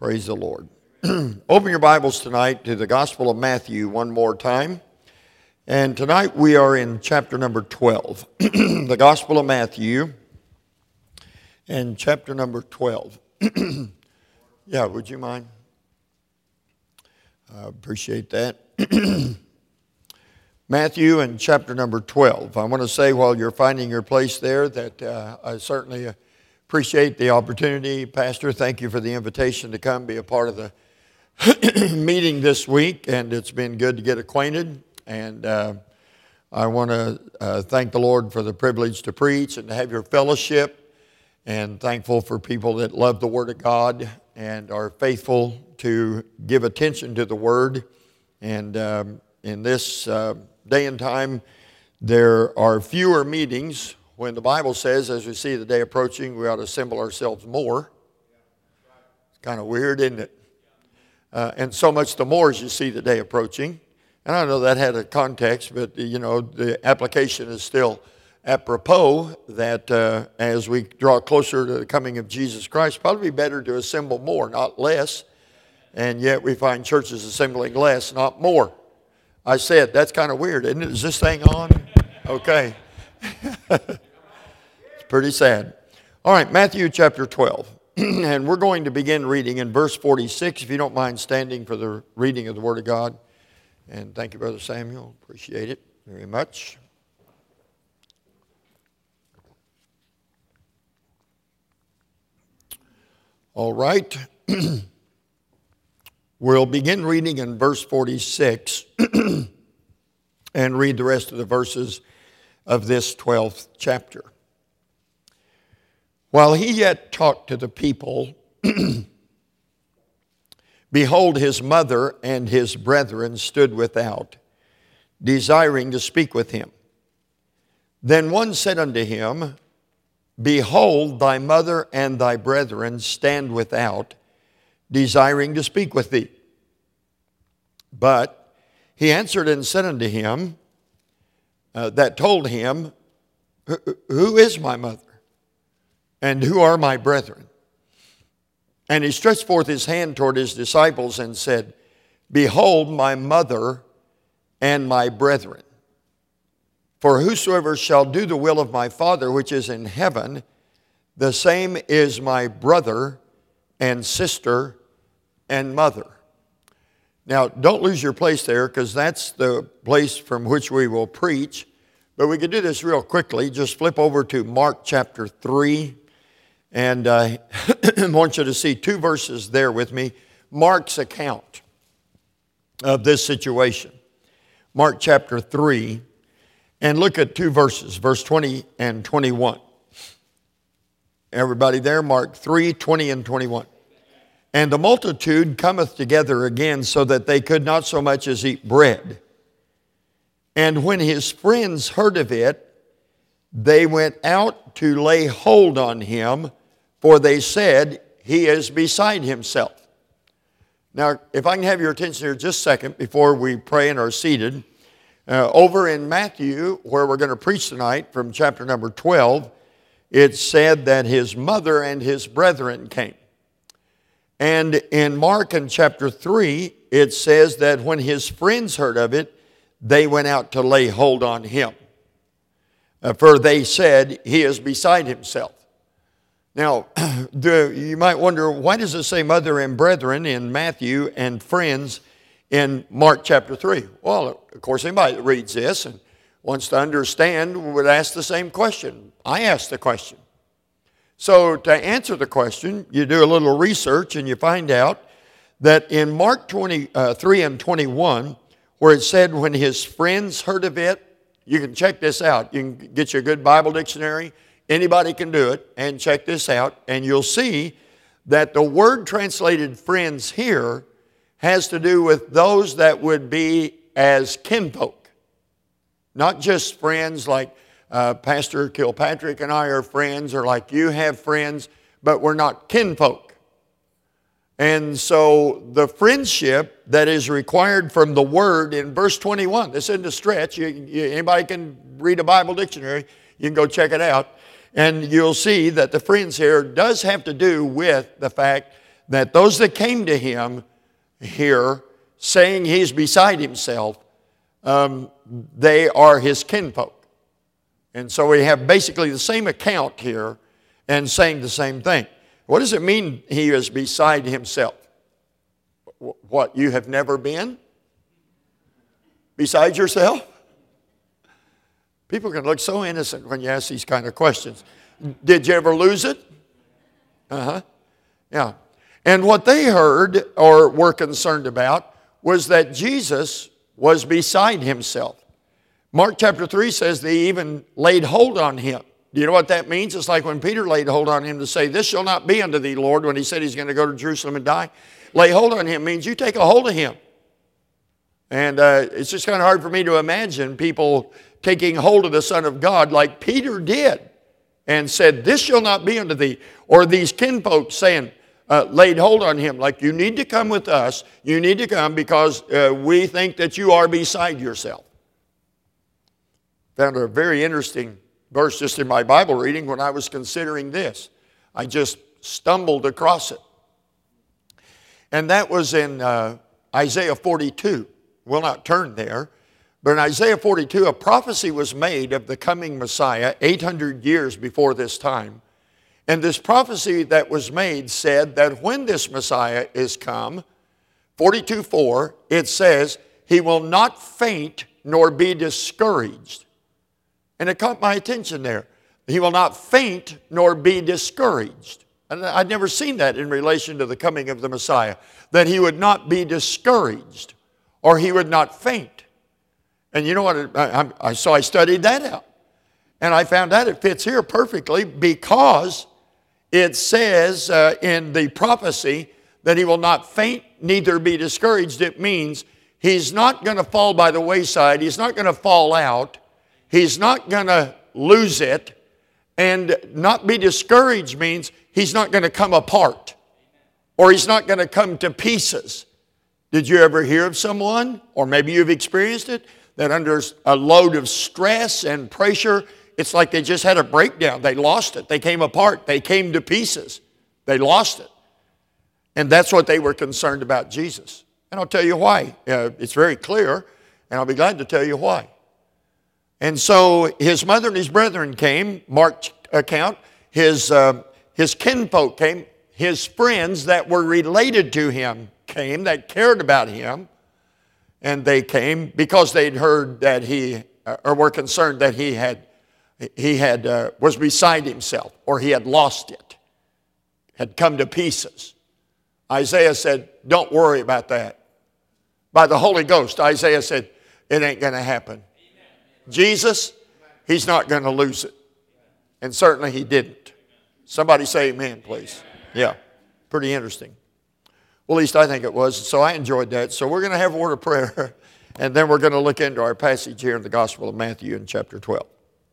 Praise the Lord. Open your Bibles tonight to the Gospel of Matthew one more time. And tonight we are in chapter number 12. The Gospel of Matthew and chapter number 12. Yeah, would you mind? I appreciate that. Matthew and chapter number 12. I want to say while you're finding your place there that I certainly appreciate the opportunity. Pastor, thank you for the invitation to come be a part of the meeting this week, and it's been good to get acquainted. And I want to thank the Lord for the privilege to preach and to have your fellowship, and thankful for people that love the Word of God and are faithful to give attention to the Word. And in this day and time, there are fewer meetings when the Bible says, as we see the day approaching, we ought to assemble ourselves more. It's kind of weird, isn't it? And so much the more as you see the day approaching. And I know that had a context, but, you know, the application is still apropos that as we draw closer to the coming of Jesus Christ, probably better to assemble more, not less. And yet we find churches assembling less, not more. I said, that's kind of weird, isn't it? Is this thing on? Okay. It's pretty sad. All right, Matthew chapter 12. And we're going to begin reading in verse 46, if you don't mind standing for the reading of the Word of God. And thank you, Brother Samuel. Appreciate it very much. All right. We'll begin reading in verse 46 and read the rest of the verses of this 12th chapter. While he yet talked to the people, behold, his mother and his brethren stood without, desiring to speak with him. Then one said unto him, behold, thy mother and thy brethren stand without, desiring to speak with thee. But he answered and said unto him, that told him, who is my mother? And who are my brethren? And he stretched forth his hand toward his disciples and said, behold, my mother and my brethren. For whosoever shall do the will of my Father which is in heaven, the same is my brother and sister and mother. Now, don't lose your place there, because that's the place from which we will preach. But we can do this real quickly. Just flip over to Mark chapter 3. And I want you to see two verses there with me. Mark's account of this situation. Mark chapter 3. And look at two verses, verse 20 and 21. Everybody there? Mark 3, 20 and 21. And the multitude cometh together again, so that they could not so much as eat bread. And when his friends heard of it, they went out to lay hold on him, for they said, he is beside himself. Now, if I can have your attention here just a second before we pray and are seated. Over in Matthew, where we're going to preach tonight from chapter number 12, it said that his mother and his brethren came. And in Mark in chapter 3, it says that when his friends heard of it, they went out to lay hold on him. For they said, he is beside himself. Now, you might wonder, why does it say mother and brethren in Matthew and friends in Mark chapter 3? Well, of course, anybody that reads this and wants to understand would ask the same question. I asked the question. So to answer the question, you do a little research and you find out that in Mark 23 and 21, where it said when his friends heard of it, you can check this out. You can get you a good Bible dictionary. Anybody can do it, and check this out, and you'll see that the word translated friends here has to do with those that would be as kinfolk. Not just friends like Pastor Kilpatrick and I are friends, or like you have friends, but we're not kinfolk. And so the friendship that is required from the word in verse 21, this isn't a stretch. Anybody can read a Bible dictionary. You can go check it out. And you'll see that the friends here does have to do with the fact that those that came to him here saying he's beside himself, they are his kinfolk. And so we have basically the same account here and saying the same thing. What does it mean he is beside himself? What, you have never been beside yourself? People can look so innocent when you ask these kind of questions. Did you ever lose it? Yeah. And what they heard or were concerned about was that Jesus was beside himself. Mark chapter 3 says they even laid hold on him. Do you know what that means? It's like when Peter laid hold on him to say, "This shall not be unto thee, Lord," when he said he's going to go to Jerusalem and die. Lay hold on him means you take a hold of him. And it's just kind of hard for me to imagine people taking hold of the Son of God like Peter did and said, "This shall not be unto thee." Or these kinfolk saying, laid hold on him like, "You need to come with us. You need to come because we think that you are beside yourself." Found a very interesting verse just in my Bible reading when I was considering this. I just stumbled across it. And that was in Isaiah 42. We'll not turn there. But in Isaiah 42, a prophecy was made of the coming Messiah 800 years before this time. And this prophecy that was made said that when this Messiah is come, 42:4, it says, he will not faint nor be discouraged. And it caught my attention there. He will not faint nor be discouraged. And I'd never seen that in relation to the coming of the Messiah, that he would not be discouraged or he would not faint. And you know what? I studied that out. And I found out it fits here perfectly because it says in the prophecy that he will not faint, neither be discouraged. It means he's not going to fall by the wayside. He's not going to fall out. He's not going to lose it. And not be discouraged means he's not going to come apart or he's not going to come to pieces. Did you ever hear of someone, or maybe you've experienced it, that under a load of stress and pressure, it's like they just had a breakdown. They lost it. They came apart. They came to pieces. They lost it. And that's what they were concerned about Jesus. And I'll tell you why. It's very clear, and I'll be glad to tell you why. And so his mother and his brethren came, Mark's account. His kinfolk came. His friends that were related to him came, that cared about him. And they came because they'd heard that or were concerned that he was beside himself, or he had lost it, had come to pieces. Isaiah said, "Don't worry about that." By the Holy Ghost, Isaiah said, it ain't going to happen. Jesus, he's not going to lose it. And certainly he didn't. Somebody say amen, please. Yeah, pretty interesting. Well, at least I think it was. So I enjoyed that. So we're going to have a word of prayer, and then we're going to look into our passage here in the Gospel of Matthew in chapter 12.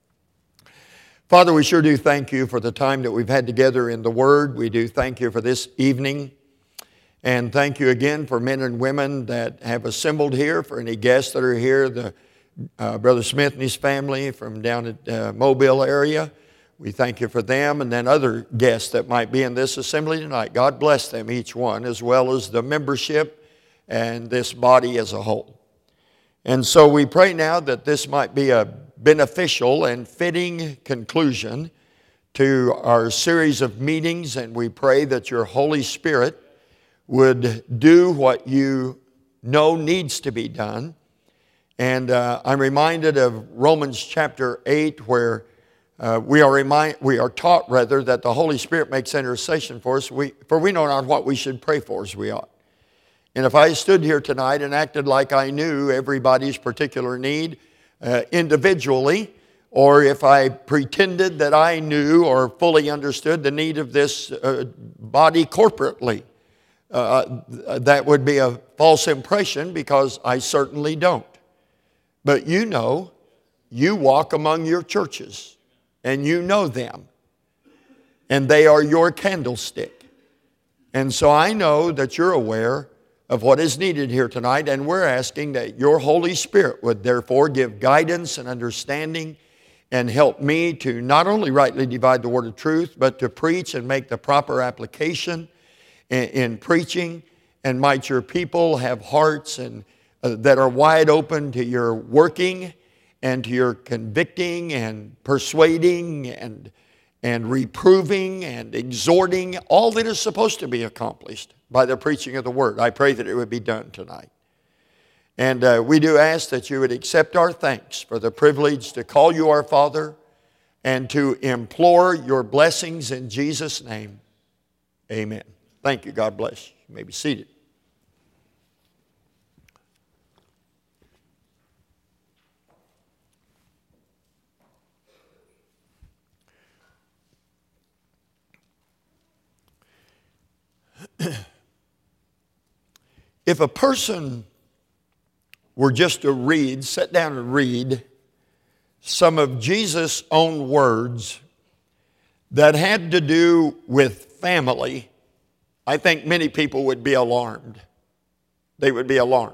Father, we sure do thank you for the time that we've had together in the Word. We do thank you for this evening. And thank you again for men and women that have assembled here, for any guests that are here, Brother Smith and his family from down at Mobile area. We thank you for them, and then other guests that might be in this assembly tonight. God bless them, each one, as well as the membership and this body as a whole. And so we pray now that this might be a beneficial and fitting conclusion to our series of meetings, and we pray that your Holy Spirit would do what you know needs to be done. And I'm reminded of Romans chapter 8, where we are taught that the Holy Spirit makes intercession for us, for we know not what we should pray for as we ought. And if I stood here tonight and acted like I knew everybody's particular need individually, or if I pretended that I knew or fully understood the need of this body corporately, that would be a false impression, because I certainly don't. But you know, you walk among your churches, and you know them, and they are your candlestick. And so I know that you're aware of what is needed here tonight, and we're asking that your Holy Spirit would therefore give guidance and understanding and help me to not only rightly divide the word of truth, but to preach and make the proper application in preaching, and might your people have hearts and that are wide open to your working and to your convicting and persuading and reproving and exhorting, all that is supposed to be accomplished by the preaching of the Word. I pray that it would be done tonight. And we do ask that you would accept our thanks for the privilege to call you our Father and to implore your blessings in Jesus' name. Amen. Thank you. God bless you. You may be seated. If a person were just to read, sit down and read some of Jesus' own words that had to do with family, I think many people would be alarmed. They would be alarmed.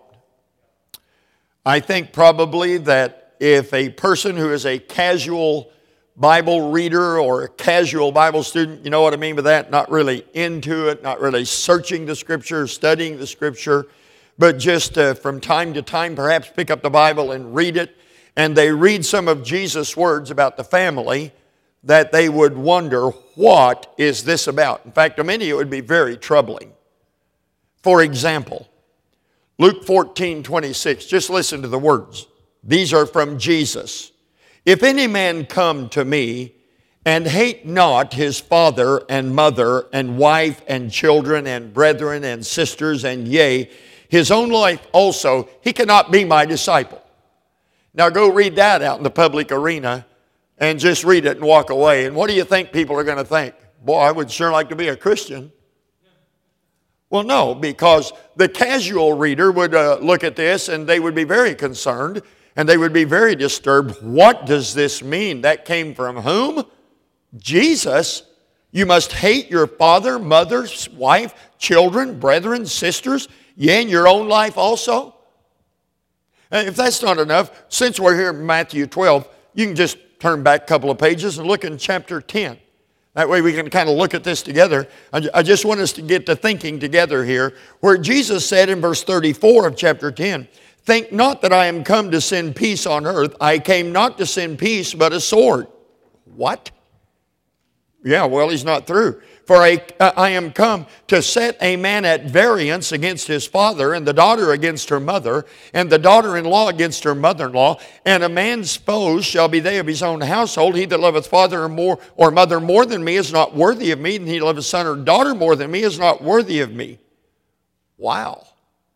I think probably that if a person who is a casual Bible reader or a casual Bible student, you know what I mean by that? Not really into it, not really searching the Scripture, studying the Scripture, but just from time to time perhaps pick up the Bible and read it, and they read some of Jesus' words about the family, that they would wonder, what is this about? In fact, to many it would be very troubling. For example, Luke 14:26, just listen to the words. These are from Jesus. If any man come to me and hate not his father and mother and wife and children and brethren and sisters and yea, his own life also, he cannot be my disciple. Now go read that out in the public arena and just read it and walk away. And what do you think people are going to think? Boy, I would sure like to be a Christian. Well, no, because the casual reader would look at this and they would be very concerned. And they would be very disturbed. What does this mean? That came from whom? Jesus. You must hate your father, mother, wife, children, brethren, sisters, yea, and your own life also. And if that's not enough, since we're here in Matthew 12, you can just turn back a couple of pages and look in chapter 10. That way we can kind of look at this together. I just want us to get to thinking together here, where Jesus said in verse 34 of chapter 10, think not that I am come to send peace on earth. I came not to send peace, but a sword. What? Yeah, well, he's not through. For I am come to set a man at variance against his father, and the daughter against her mother, and the daughter-in-law against her mother-in-law. And a man's foes shall be they of his own household. He that loveth father or mother more than me is not worthy of me, and he that loveth son or daughter more than me is not worthy of me. Wow.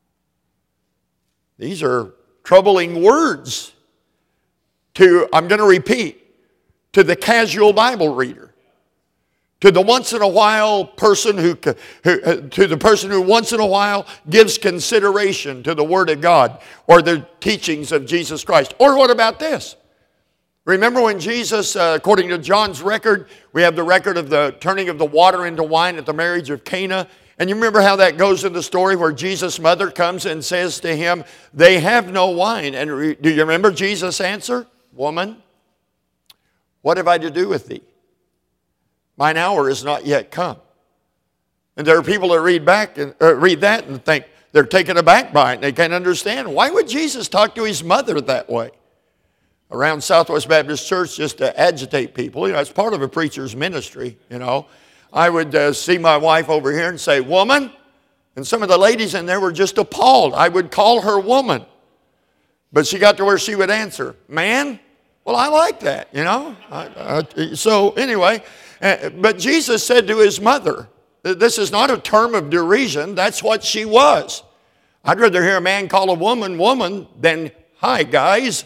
These are troubling words I'm going to repeat, to the casual Bible reader, to the once in a while person to the person who once in a while gives consideration to the Word of God or the teachings of Jesus Christ. Or what about this? Remember when Jesus, according to John's record, we have the record of the turning of the water into wine at the marriage of Cana. And you remember how that goes in the story where Jesus' mother comes and says to him, they have no wine. And do you remember Jesus' answer? Woman, what have I to do with thee? Mine hour is not yet come. And there are people that read that and think they're taken aback by it. They can't understand. Why would Jesus talk to his mother that way? Around Southwest Baptist Church, just to agitate people. You know, it's part of a preacher's ministry, you know. I would see my wife over here and say, woman. And some of the ladies in there were just appalled. I would call her woman. But she got to where she would answer, man. Well, I like that, you know. So anyway, but Jesus said to his mother, this is not a term of derision. That's what she was. I'd rather hear a man call a woman woman than, hi, guys.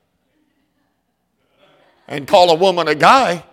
And call a woman a guy.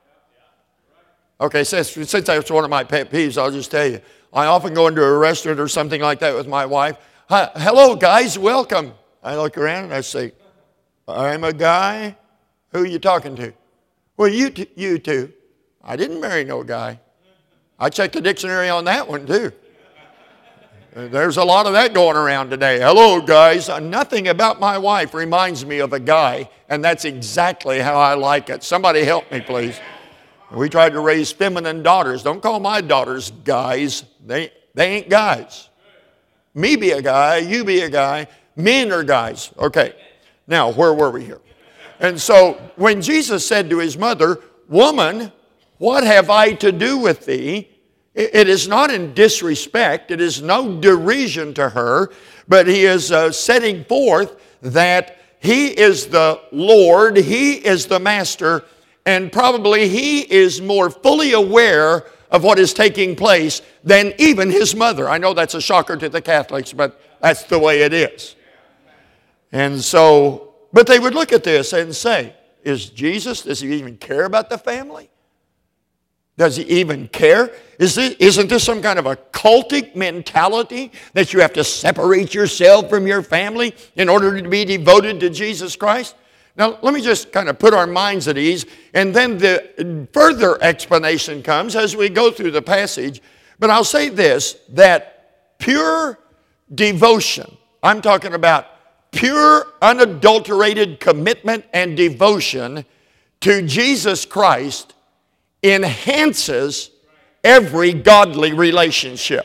Okay, since that's one of my pet peeves, I'll just tell you. I often go into a restaurant or something like that with my wife. Hi, hello, guys, welcome. I look around and I say, I'm a guy. Who are you talking to? Well, you two. I didn't marry no guy. I checked the dictionary on that one, too. There's a lot of that going around today. Hello, guys. Nothing about my wife reminds me of a guy, and that's exactly how I like it. Somebody help me, please. We tried to raise feminine daughters. Don't call my daughters guys. They ain't guys. Me be a guy, you be a guy, men are guys. Okay, now where were we here? And so when Jesus said to his mother, "Woman, what have I to do with thee?" It is not in disrespect. It is no derision to her, but he is setting forth that he is the Lord, he is the master, and probably he is more fully aware of what is taking place than even his mother. I know that's a shocker to the Catholics, but that's the way it is. And so, but they would look at this and say, does he even care about the family? Does he even care? Isn't this some kind of a cultic mentality that you have to separate yourself from your family in order to be devoted to Jesus Christ? Now, let me just kind of put our minds at ease, and then the further explanation comes as we go through the passage. But I'll say this, that pure devotion, I'm talking about pure, unadulterated commitment and devotion to Jesus Christ enhances every godly relationship.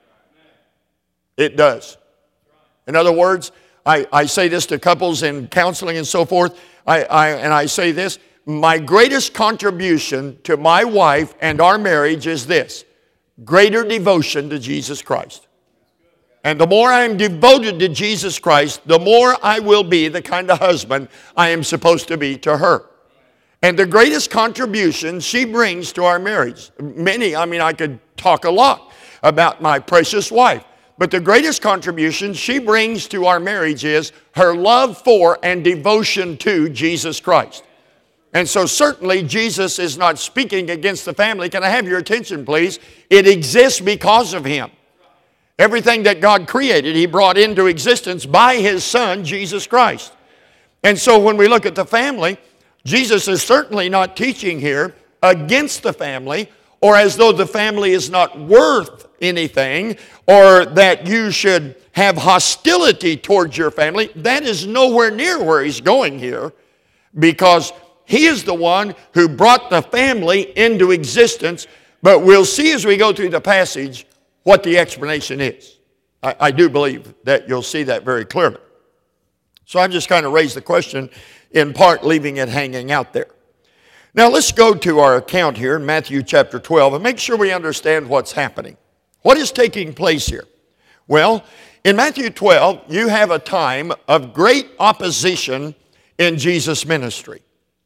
It does. In other words, I say this to couples in counseling and so forth, and I say this, my greatest contribution to my wife and our marriage is this, greater devotion to Jesus Christ. And the more I am devoted to Jesus Christ, the more I will be the kind of husband I am supposed to be to her. And the greatest contribution she brings to our marriage, I could talk a lot about my precious wife, but the greatest contribution she brings to our marriage is her love for and devotion to Jesus Christ. And so certainly Jesus is not speaking against the family. Can I have your attention, please? It exists because of him. Everything that God created, he brought into existence by his Son, Jesus Christ. And so when we look at the family, Jesus is certainly not teaching here against the family or as though the family is not worth anything or that you should have hostility towards your family. That is nowhere near where he's going here, because he is the one who brought the family into existence. But we'll see as we go through the passage what the explanation is. I do believe that you'll see that very clearly. So I've just kind of raised the question, in part leaving it hanging out there. Now let's go to our account here in Matthew chapter 12 and make sure we understand what's happening. What is taking place here? Well, in Matthew 12, you have a time of great opposition in Jesus' ministry.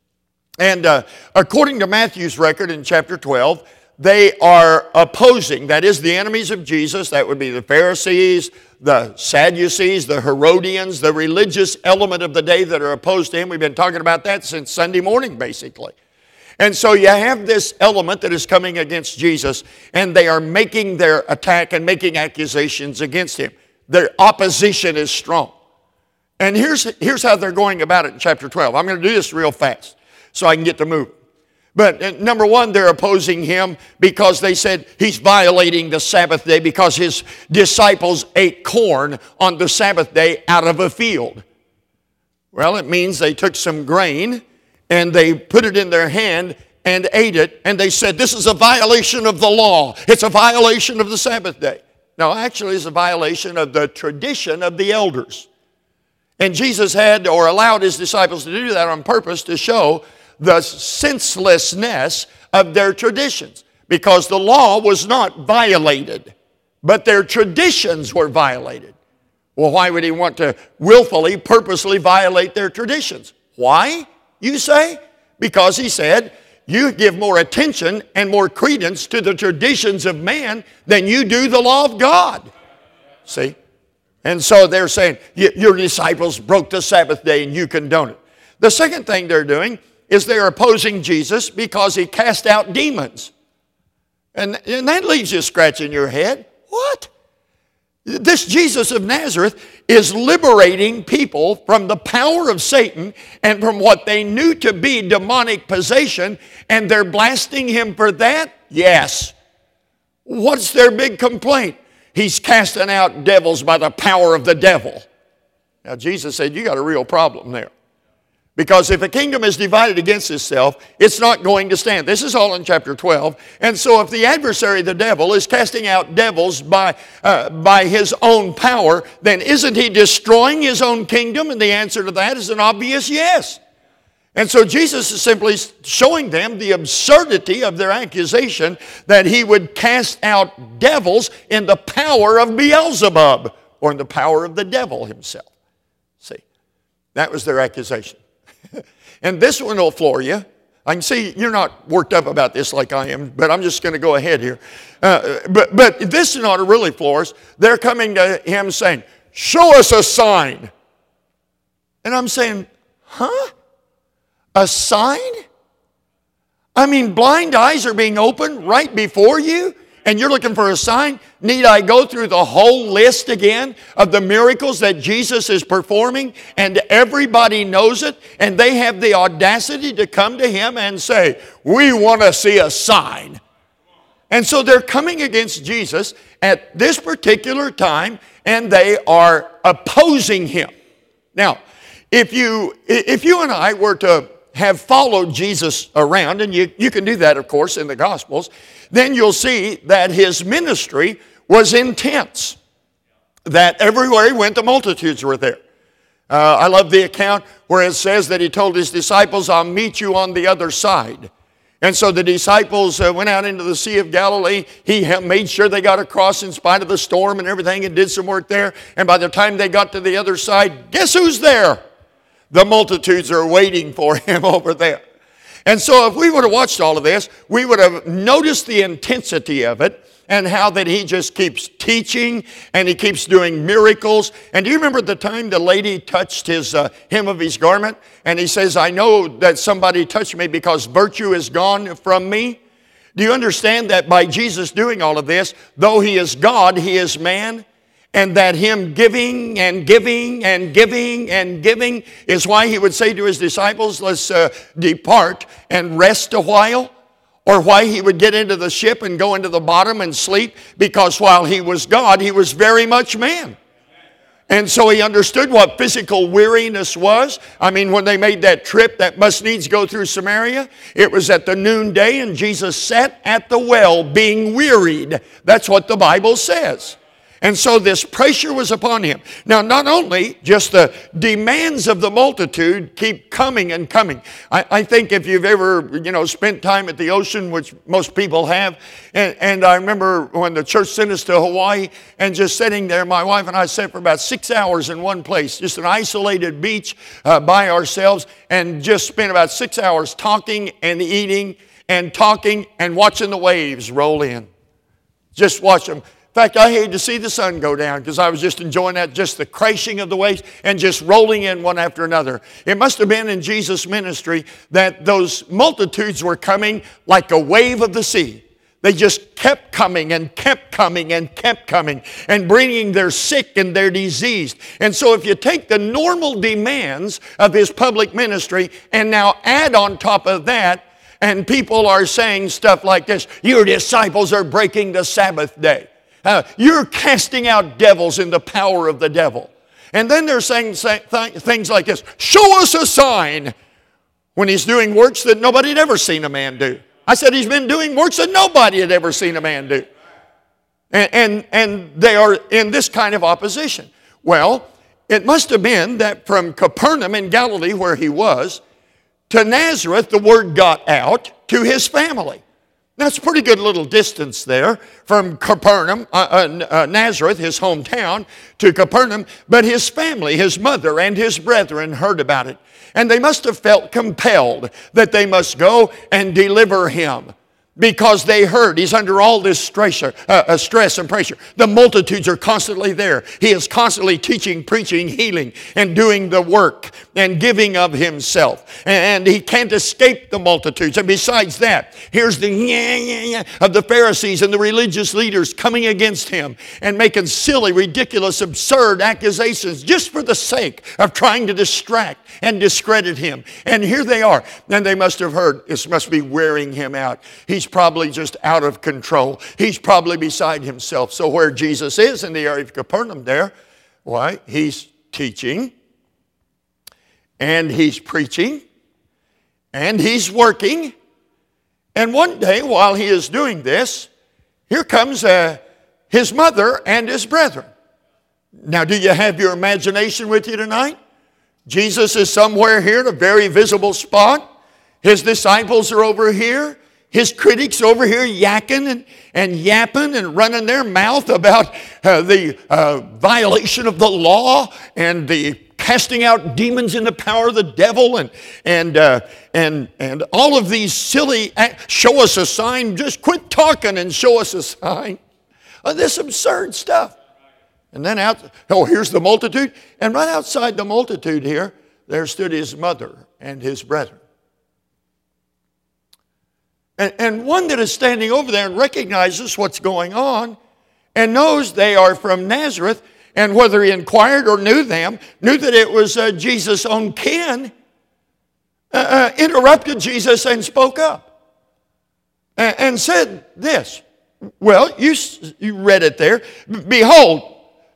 And according to Matthew's record in chapter 12, they are opposing, that is, the enemies of Jesus. That would be the Pharisees, the Sadducees, the Herodians, the religious element of the day that are opposed to him. We've been talking about that since Sunday morning, basically. And so you have this element that is coming against Jesus, and they are making their attack and making accusations against him. Their opposition is strong. And here's how they're going about it in chapter 12. I'm going to do this real fast so I can get to moving. But number one, they're opposing him because they said he's violating the Sabbath day because his disciples ate corn on the Sabbath day out of a field. Well, it means they took some grain and they put it in their hand and ate it, and they said this is a violation of the law. It's a violation of the Sabbath day. No, actually it's a violation of the tradition of the elders. And Jesus had or allowed his disciples to do that on purpose to show the senselessness of their traditions, because the law was not violated, but their traditions were violated. Well, why would he want to willfully, purposely violate their traditions? Why, you say? Because he said, you give more attention and more credence to the traditions of man than you do the law of God. See? And so they're saying, your disciples broke the Sabbath day and you condone it. The second thing they're doing is they're opposing Jesus because he cast out demons. And that leaves you scratching your head. What? This Jesus of Nazareth is liberating people from the power of Satan and from what they knew to be demonic possession, and they're blasting him for that? Yes. What's their big complaint? He's casting out devils by the power of the devil. Now Jesus said, you got a real problem there. Because if a kingdom is divided against itself, it's not going to stand. This is all in chapter 12. And so if the adversary, the devil, is casting out devils by his own power, then isn't he destroying his own kingdom? And the answer to that is an obvious yes. And so Jesus is simply showing them the absurdity of their accusation that he would cast out devils in the power of Beelzebub, or in the power of the devil himself. See, that was their accusation. And this one will floor you. I can see you're not worked up about this like I am, but I'm just going to go ahead here. But this ought to really floor us. They're coming to him saying, show us a sign. And I'm saying, huh? A sign? I mean, blind eyes are being opened right before you, and you're looking for a sign? Need I go through the whole list again of the miracles that Jesus is performing? And everybody knows it, and they have the audacity to come to him and say, we want to see a sign. And so they're coming against Jesus at this particular time, and they are opposing him. Now, if you and I were to have followed Jesus around, and you can do that, of course, in the Gospels, then you'll see that his ministry was intense. That everywhere he went, the multitudes were there. I love the account where it says that he told his disciples, I'll meet you on the other side. And so the disciples went out into the Sea of Galilee. He made sure they got across in spite of the storm and everything, and did some work there. And by the time they got to the other side, guess who's there? The multitudes are waiting for him over there. And so if we would have watched all of this, we would have noticed the intensity of it, and how that he just keeps teaching and he keeps doing miracles. And do you remember the time the lady touched his hem of his garment? And he says, I know that somebody touched me because virtue is gone from me. Do you understand that by Jesus doing all of this, though he is God, he is man? And that him giving and giving and giving and giving is why he would say to his disciples, let's depart and rest a while. Or why he would get into the ship and go into the bottom and sleep, because while he was God, he was very much man. And so he understood what physical weariness was. I mean, when they made that trip that must needs go through Samaria, it was at the noonday, and Jesus sat at the well being wearied. That's what the Bible says. And so this pressure was upon him. Now, not only just the demands of the multitude keep coming and coming. I think if you've ever, spent time at the ocean, which most people have, and I remember when the church sent us to Hawaii, and just sitting there, my wife and I sat for about 6 hours in one place, just an isolated beach by ourselves, and just spent about 6 hours talking and eating and talking and watching the waves roll in. Just watch them. In fact, I hated to see the sun go down because I was just enjoying that, just the crashing of the waves and just rolling in one after another. It must have been in Jesus' ministry that those multitudes were coming like a wave of the sea. They just kept coming and kept coming and kept coming and bringing their sick and their diseased. And so if you take the normal demands of his public ministry and now add on top of that, and people are saying stuff like this, your disciples are breaking the Sabbath day. You're casting out devils in the power of the devil. And then they're saying things like this, show us a sign, when he's doing works that nobody had ever seen a man do. I said he's been doing works that nobody had ever seen a man do. And they are in this kind of opposition. Well, it must have been that from Capernaum in Galilee, where he was, to Nazareth, the word got out to his family. That's a pretty good little distance there from Capernaum, Nazareth, his hometown, to Capernaum. But his family, his mother and his brethren heard about it. And they must have felt compelled that they must go and deliver him, because they heard he's under all this stress and pressure. The multitudes are constantly there. He is constantly teaching, preaching, healing, and doing the work and giving of himself. And he can't escape the multitudes. And besides that, here's the of the Pharisees and the religious leaders coming against him and making silly, ridiculous, absurd accusations just for the sake of trying to distract and discredit him. And here they are. And they must have heard this must be wearing him out. He's probably just out of control. He's probably beside himself. So where Jesus is in the area of Capernaum there, why? He's teaching and he's preaching, and he's working. And one day, while he is doing this, here comes his mother and his brethren. Now, do you have your imagination with you tonight? Jesus is somewhere here in a very visible spot. His disciples are over here. His critics over here yakking and yapping and running their mouth about the violation of the law and the casting out demons in the power of the devil and all of these silly, show us a sign, just quit talking and show us a sign. This absurd stuff. And then here's the multitude. And right outside the multitude here, there stood his mother and his brethren. And one that is standing over there and recognizes what's going on and knows they are from Nazareth, and whether he inquired or knew them, knew that it was Jesus' own kin, interrupted Jesus and spoke up and said this. Well, you read it there. Behold,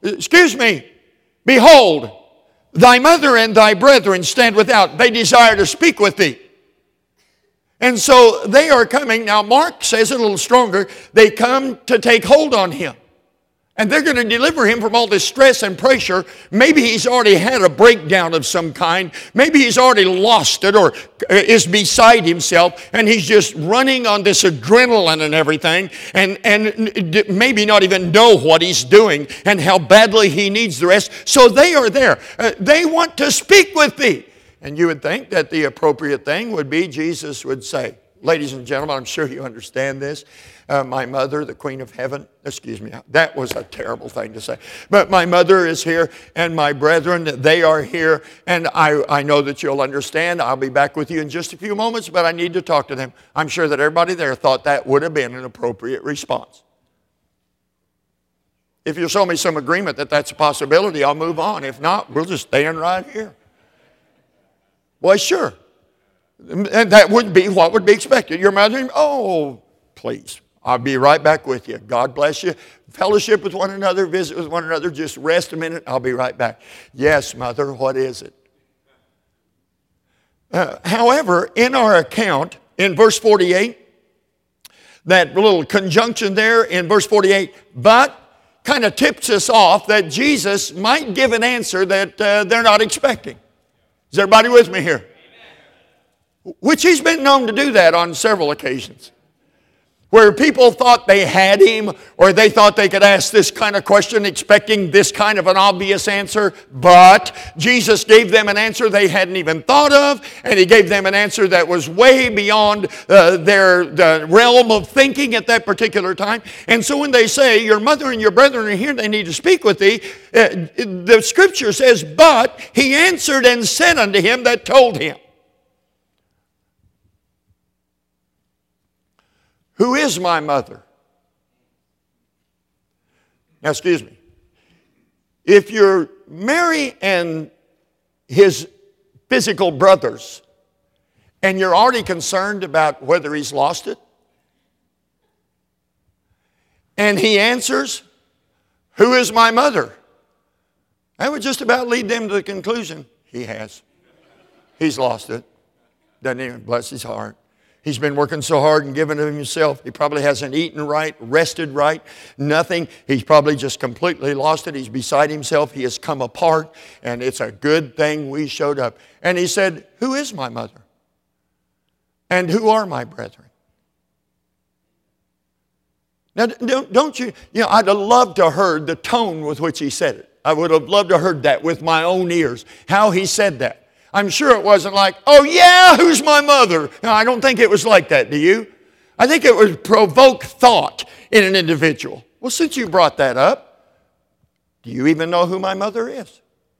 thy mother and thy brethren stand without. They desire to speak with thee. And so they are coming. Now, Mark says it a little stronger. They come to take hold on him. And they're going to deliver him from all this stress and pressure. Maybe he's already had a breakdown of some kind. Maybe he's already lost it or is beside himself. And he's just running on this adrenaline and everything. And maybe not even know what he's doing and how badly he needs the rest. So they are there. They want to speak with thee. And you would think that the appropriate thing would be Jesus would say, ladies and gentlemen, I'm sure you understand this. My mother, the Queen of Heaven, excuse me, that was a terrible thing to say. But my mother is here, and my brethren, they are here, and I know that you'll understand. I'll be back with you in just a few moments, but I need to talk to them. I'm sure that everybody there thought that would have been an appropriate response. If you show me some agreement that that's a possibility, I'll move on. If not, we'll just stand right here. Well, sure. And that would be what would be expected. Your mother, oh, please. I'll be right back with you. God bless you. Fellowship with one another, visit with one another. Just rest a minute. I'll be right back. Yes, mother, what is it? However, in our account, in verse 48, that little conjunction there in verse 48, but kind of tips us off that Jesus might give an answer that they're not expecting. Is everybody with me here? Which he's been known to do that on several occasions. Where people thought they had him, or they thought they could ask this kind of question expecting this kind of an obvious answer, but Jesus gave them an answer they hadn't even thought of, and he gave them an answer that was way beyond the realm of thinking at that particular time. And so when they say, your mother and your brethren are here, they need to speak with thee, the scripture says, but he answered and said unto him that told him. Who is my mother? Now, excuse me. If you're Mary and his physical brothers, and you're already concerned about whether he's lost it, and he answers, who is my mother? That would just about lead them to the conclusion, he has. He's lost it. Doesn't even, bless his heart. He's been working so hard and giving of himself. He probably hasn't eaten right, rested right, nothing. He's probably just completely lost it. He's beside himself. He has come apart, and it's a good thing we showed up. And he said, who is my mother? And who are my brethren? Now, don't you know, I'd have loved to have heard the tone with which he said it. I would have loved to have heard that with my own ears, how he said that. I'm sure it wasn't like, oh yeah, who's my mother? No, I don't think it was like that, do you? I think it would provoke thought in an individual. Well, since you brought that up, do you even know who my mother is?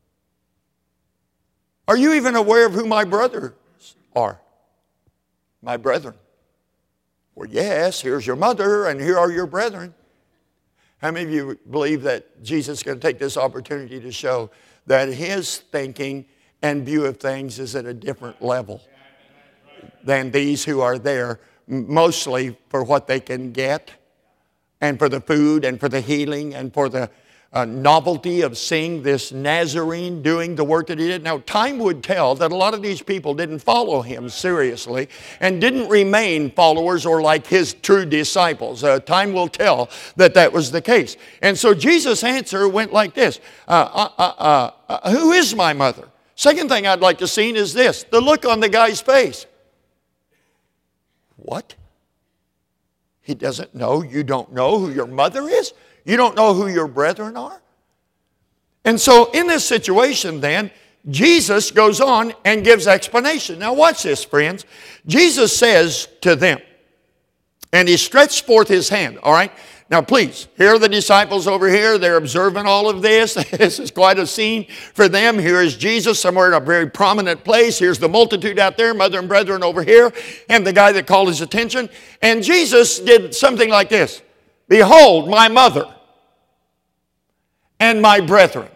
Are you even aware of who my brothers are? My brethren. Well, yes, here's your mother and here are your brethren. How many of you believe that Jesus is going to take this opportunity to show that his thinking and view of things is at a different level than these who are there, mostly for what they can get, and for the food, and for the healing, and for the novelty of seeing this Nazarene doing the work that he did. Now, time would tell that a lot of these people didn't follow him seriously and didn't remain followers or like his true disciples. Time will tell that that was the case. And so Jesus' answer went like this. Who is my mother? Second thing I'd like to see is this, the look on the guy's face. What? He doesn't know, you don't know who your mother is? You don't know who your brethren are? And so in this situation then, Jesus goes on and gives explanation. Now watch this, friends. Jesus says to them, and he stretched forth his hand, all right? Now please, here are the disciples over here. They're observing all of this. This is quite a scene for them. Here is Jesus somewhere in a very prominent place. Here's the multitude out there, mother and brethren over here, and the guy that called his attention. And Jesus did something like this. Behold, my mother and my brethren.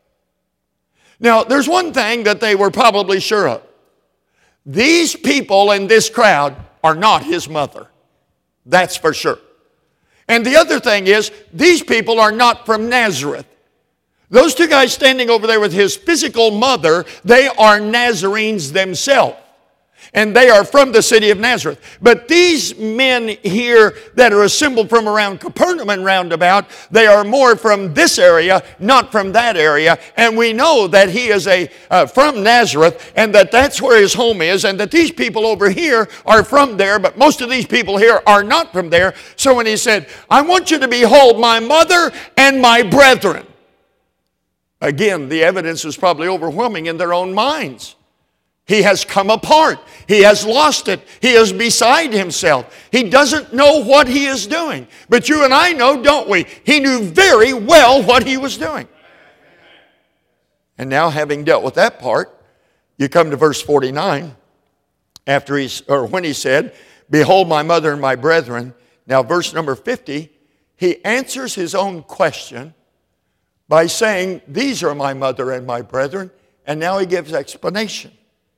Now, there's one thing that they were probably sure of. These people in this crowd are not his mother. That's for sure. And the other thing is, these people are not from Nazareth. Those two guys standing over there with his physical mother, they are Nazarenes themselves. And they are from the city of Nazareth. But these men here that are assembled from around Capernaum and roundabout, they are more from this area, not from that area. And we know that he is from Nazareth and that that's where his home is and that these people over here are from there, but most of these people here are not from there. So when he said, I want you to behold my mother and my brethren. Again, the evidence is probably overwhelming in their own minds. He has come apart. He has lost it. He is beside himself. He doesn't know what he is doing. But you and I know, don't we? He knew very well what he was doing. And now, having dealt with that part, you come to verse 49, when he said, behold my mother and my brethren. Now, verse number 50, he answers his own question by saying, these are my mother and my brethren. And now he gives explanation.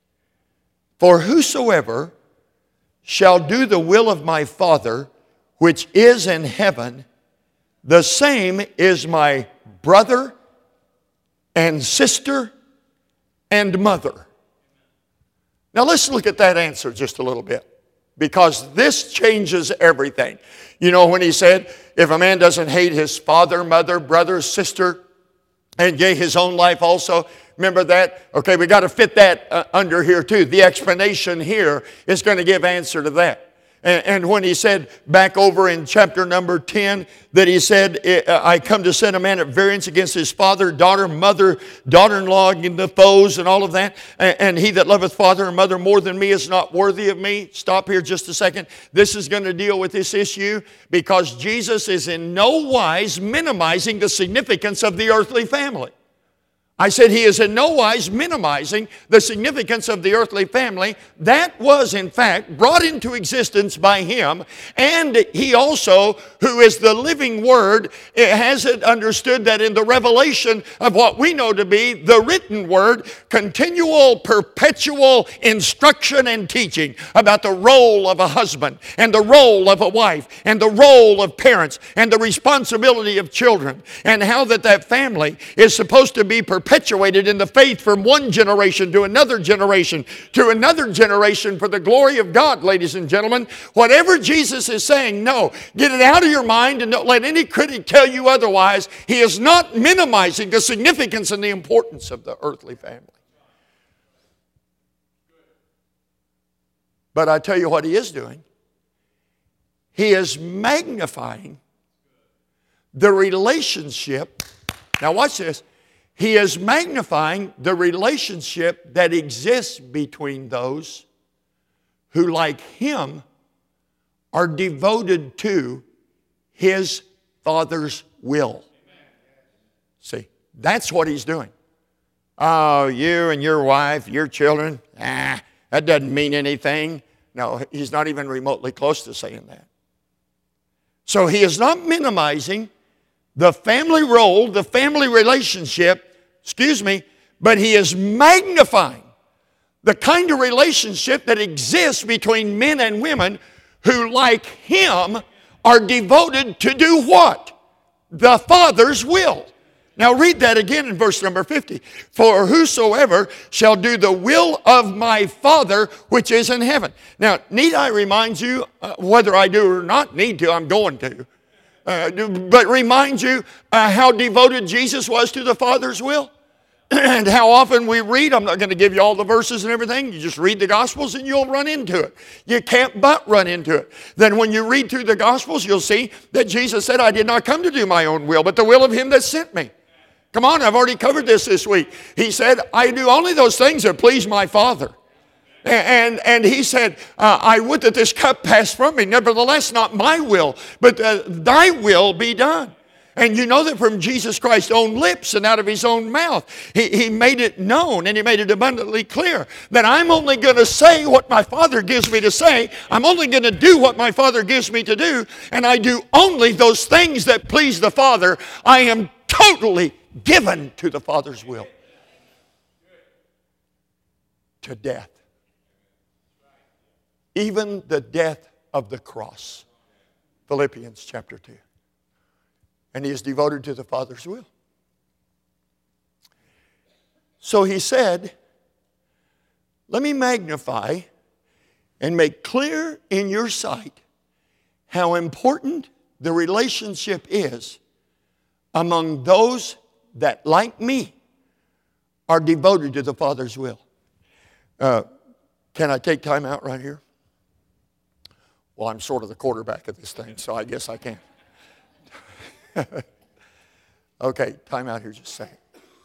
For whosoever shall do the will of my Father, which is in heaven, the same is my brother and sister and mother. Now let's look at that answer just a little bit, because this changes everything. You know, when he said, if a man doesn't hate his father, mother, brother, sister, and yea, his own life also. Remember that? Okay, we got to fit that under here too. The explanation here is going to give answer to that. And when he said back over in chapter number 10 that he said, I come to set a man at variance against his father, daughter, mother, daughter-in-law, and the foes and all of that. And he that loveth father and mother more than me is not worthy of me. Stop here just a second. This is going to deal with this issue because Jesus is in no wise minimizing the significance of the earthly family. I said he is in no wise minimizing the significance of the earthly family. That was, in fact, brought into existence by him. And he also, who is the living word, has it understood that in the revelation of what we know to be the written word, continual, perpetual instruction and teaching about the role of a husband and the role of a wife and the role of parents and the responsibility of children and how that family is supposed to be perpetuated in the faith from one generation to another generation for the glory of God, ladies and gentlemen. Whatever Jesus is saying, no, get it out of your mind and don't let any critic tell you otherwise. He is not minimizing the significance and the importance of the earthly family. But I tell you what he is doing. He is magnifying the relationship. Now watch this. He is magnifying the relationship that exists between those who, like him, are devoted to his Father's will. See, that's what he's doing. Oh, you and your wife, your children, that doesn't mean anything. No, he's not even remotely close to saying that. So he is not minimizing the family role, the family relationship, but he is magnifying the kind of relationship that exists between men and women who, like him, are devoted to do what? The Father's will. Now read that again in verse number 50. For whosoever shall do the will of my Father which is in heaven. Now, need I remind you, whether I do or not need to, I'm going to. But remind you how devoted Jesus was to the Father's will. And how often we read, I'm not going to give you all the verses and everything, you just read the Gospels and you'll run into it. You can't but run into it. Then when you read through the Gospels, you'll see that Jesus said, I did not come to do my own will, but the will of him that sent me. Come on, I've already covered this week. He said, I do only those things that please my Father. And he said, I would that this cup pass from me. Nevertheless, not my will, but thy will be done. And you know that from Jesus Christ's own lips and out of his own mouth, he made it known and he made it abundantly clear that I'm only going to say what my Father gives me to say. I'm only going to do what my Father gives me to do. And I do only those things that please the Father. I am totally given to the Father's will. To death. Even the death of the cross. Philippians chapter 2. And he is devoted to the Father's will. So he said, let me magnify and make clear in your sight how important the relationship is among those that, like me, are devoted to the Father's will. Can I take time out right here? Well, I'm sort of the quarterback of this thing, so I guess I can. Okay, time out here just a second.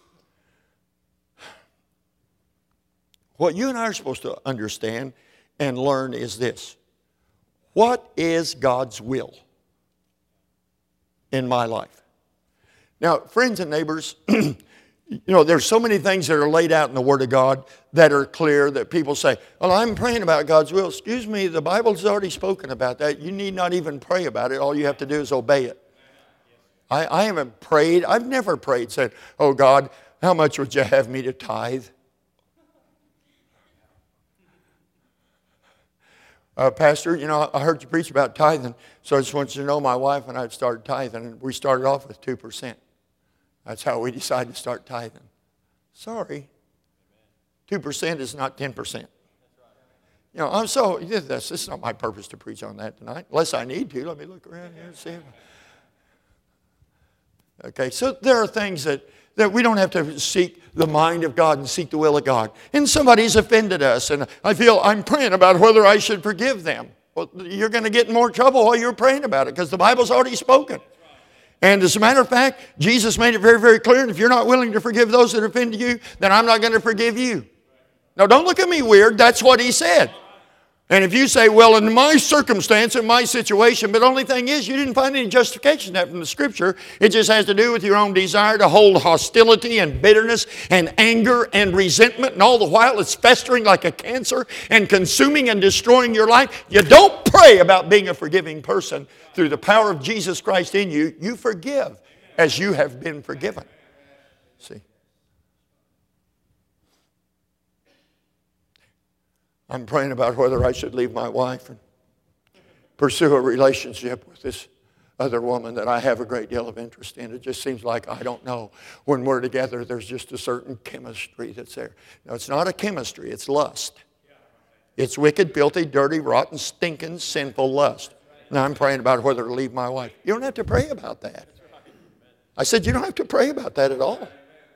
What you and I are supposed to understand and learn is this. What is God's will in my life? Now, friends and neighbors, there's so many things that are laid out in the Word of God that are clear that people say, well, I'm praying about God's will. Excuse me, the Bible's already spoken about that. You need not even pray about it. All you have to do is obey it. I haven't prayed. I've never prayed, said, oh God, how much would you have me to tithe? Pastor, I heard you preach about tithing, so I just want you to know my wife and I have started tithing, and we started off with 2%. That's how we decided to start tithing. Sorry. 2% is not 10%. This is not my purpose to preach on that tonight, unless I need to. Let me look around here and see. Okay, so there are things that we don't have to seek the mind of God and seek the will of God. And somebody's offended us, and I feel I'm praying about whether I should forgive them. Well, you're going to get in more trouble while you're praying about it because the Bible's already spoken. And as a matter of fact, Jesus made it very, very clear, and if you're not willing to forgive those that offend you, then I'm not going to forgive you. Now, don't look at me weird. That's what he said. And if you say, well, in my circumstance, in my situation, but the only thing is you didn't find any justification of that from the Scripture. It just has to do with your own desire to hold hostility and bitterness and anger and resentment, and all the while it's festering like a cancer and consuming and destroying your life. You don't pray about being a forgiving person. Through the power of Jesus Christ in you, you forgive as you have been forgiven. See? I'm praying about whether I should leave my wife and pursue a relationship with this other woman that I have a great deal of interest in. It just seems like, I don't know, when we're together, there's just a certain chemistry that's there. No, it's not a chemistry, it's lust. It's wicked, filthy, dirty, rotten, stinking, sinful lust. Now I'm praying about whether to leave my wife. You don't have to pray about that. I said, you don't have to pray about that at all.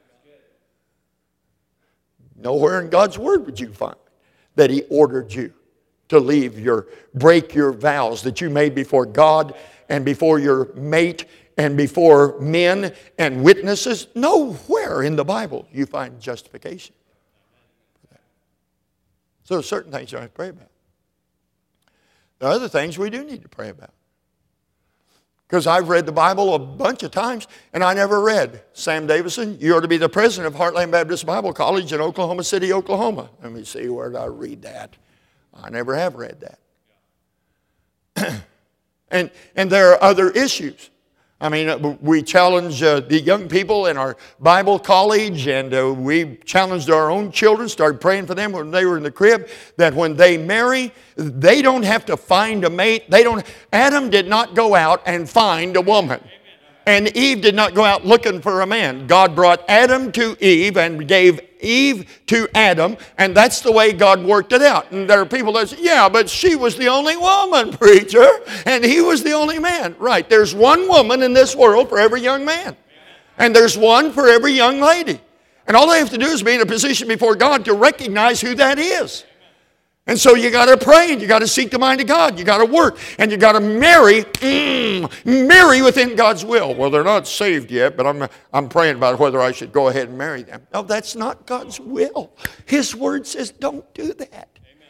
Nowhere in God's Word would you find that He ordered you to break your vows that you made before God and before your mate and before men and witnesses. Nowhere in the Bible you find justification for that. So certain things you don't have to pray about. There are other things we do need to pray about. Because I've read the Bible a bunch of times, and I never read, Sam Davison, you are to be the president of Heartland Baptist Bible College in Oklahoma City, Oklahoma. Let me see, where did I read that? I never have read that. and there are other issues. I mean, we challenge the young people in our Bible college, and we challenged our own children, started praying for them when they were in the crib, that when they marry, they don't have to find a mate. Adam did not go out and find a woman. And Eve did not go out looking for a man. God brought Adam to Eve and gave Eve to Adam, and that's the way God worked it out. And there are people that say, yeah, but she was the only woman, preacher, and he was the only man. Right, there's one woman in this world for every young man. And there's one for every young lady. And all they have to do is be in a position before God to recognize who that is. And so you got to pray, and you got to seek the mind of God. You got to work, and you got to marry within God's will. Well, they're not saved yet, but I'm praying about whether I should go ahead and marry them. No, that's not God's will. His word says don't do that.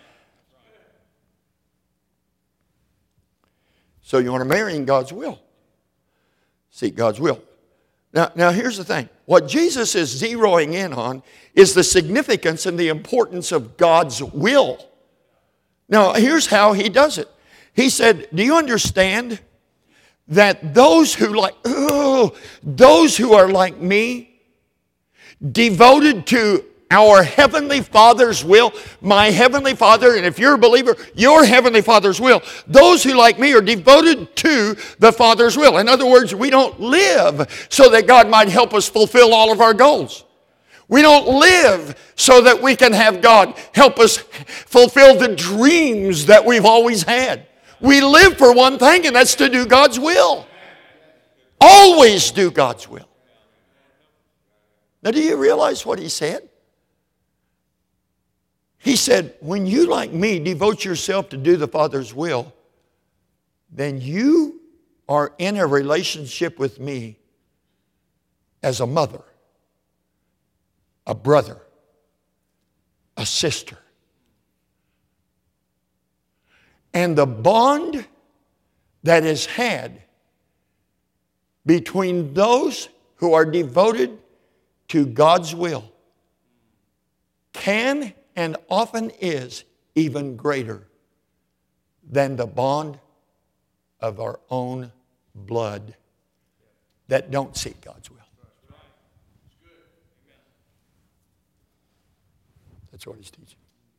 So you want to marry in God's will. Seek God's will. Now here's the thing. What Jesus is zeroing in on is the significance and the importance of God's will. Now, here's how he does it. He said, do you understand that those who are like me, devoted to our Heavenly Father's will, my Heavenly Father, and if you're a believer, your Heavenly Father's will, those who like me are devoted to the Father's will. In other words, we don't live so that God might help us fulfill all of our goals. We don't live so that we can have God help us fulfill the dreams that we've always had. We live for one thing, and that's to do God's will. Always do God's will. Now, do you realize what he said? He said, when you, like me, devote yourself to do the Father's will, then you are in a relationship with me as a mother, a brother, a sister. And the bond that is had between those who are devoted to God's will can and often is even greater than the bond of our own blood that don't seek God's will. That's what he's teaching.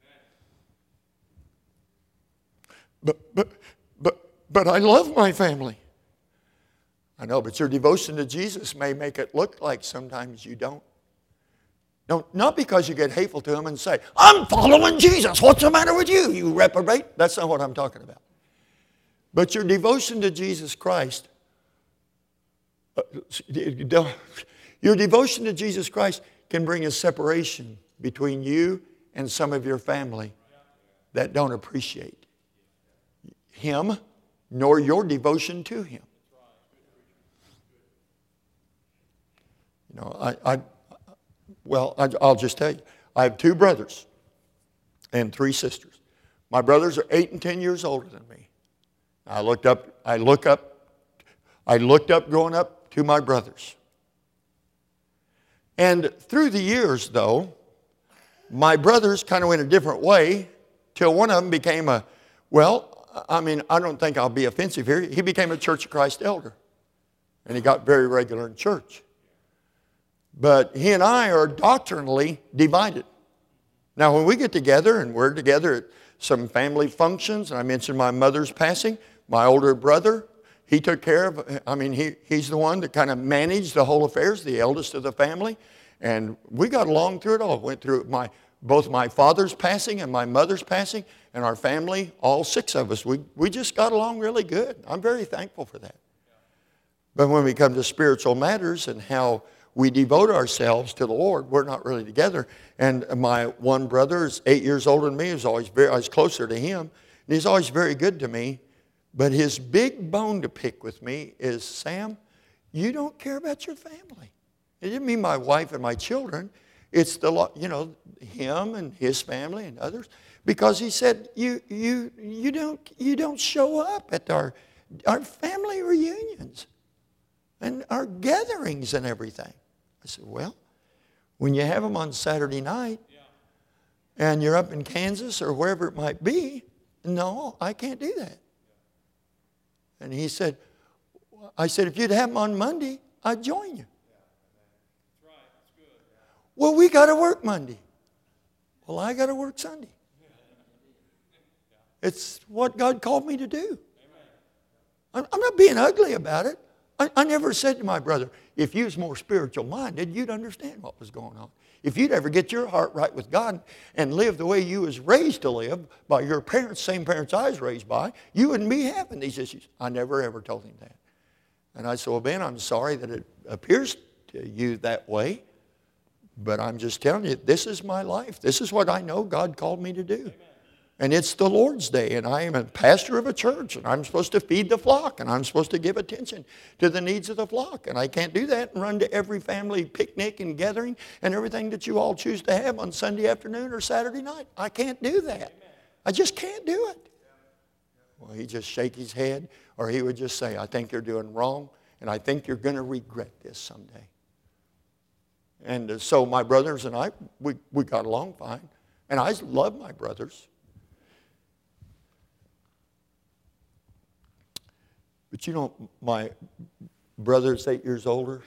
But I love my family. I know, but your devotion to Jesus may make it look like sometimes you don't. No, not because you get hateful to him and say, I'm following Jesus. What's the matter with you, you reprobate? That's not what I'm talking about. But your devotion to Jesus Christ, your devotion to Jesus Christ can bring a separation between you and some of your family that don't appreciate him nor your devotion to him. You know, I'll just tell you. I have 2 brothers and 3 sisters. My brothers are 8 and 10 years older than me. I looked up growing up to my brothers. And through the years, though, my brothers kind of went a different way till one of them became I don't think I'll be offensive here. He became a Church of Christ elder. And he got very regular in church. But he and I are doctrinally divided. Now, when we get together, and we're together at some family functions, and I mentioned my mother's passing, my older brother, he took care of, he's the one that kind of managed the whole affairs, the eldest of the family. And we got along through it all. Went through both my father's passing and my mother's passing, and our family, all 6 of us, we just got along really good. I'm very thankful for that. But when we come to spiritual matters and how we devote ourselves to the Lord, we're not really together. And my one brother is 8 years older than me. I was closer to him. And he's always very good to me. But his big bone to pick with me is, Sam, you don't care about your family. It didn't mean my wife and my children. It's him and his family and others. Because he said, you don't show up at our family reunions and our gatherings and everything. I said, well, when you have them on Saturday night and you're up in Kansas or wherever it might be, no, I can't do that. And he said, I said, if you'd have them on Monday, I'd join you. Well, we got to work Monday. Well, I got to work Sunday. It's what God called me to do. I'm not being ugly about it. I never said to my brother, if you was more spiritual minded, you'd understand what was going on. If you'd ever get your heart right with God and live the way you was raised to live by your parents, same parents I was raised by, you wouldn't be having these issues. I never ever told him that. And I said, well, Ben, I'm sorry that it appears to you that way, but I'm just telling you, this is my life. This is what I know God called me to do. Amen. And it's the Lord's Day, and I am a pastor of a church, and I'm supposed to feed the flock, and I'm supposed to give attention to the needs of the flock. And I can't do that and run to every family picnic and gathering and everything that you all choose to have on Sunday afternoon or Saturday night. I can't do that. I just can't do it. Well, he'd just shake his head, or he would just say, I think you're doing wrong, and I think you're going to regret this someday. And so my brothers and I, we got along fine. And I love my brothers. But you know, my brother's 8 years older.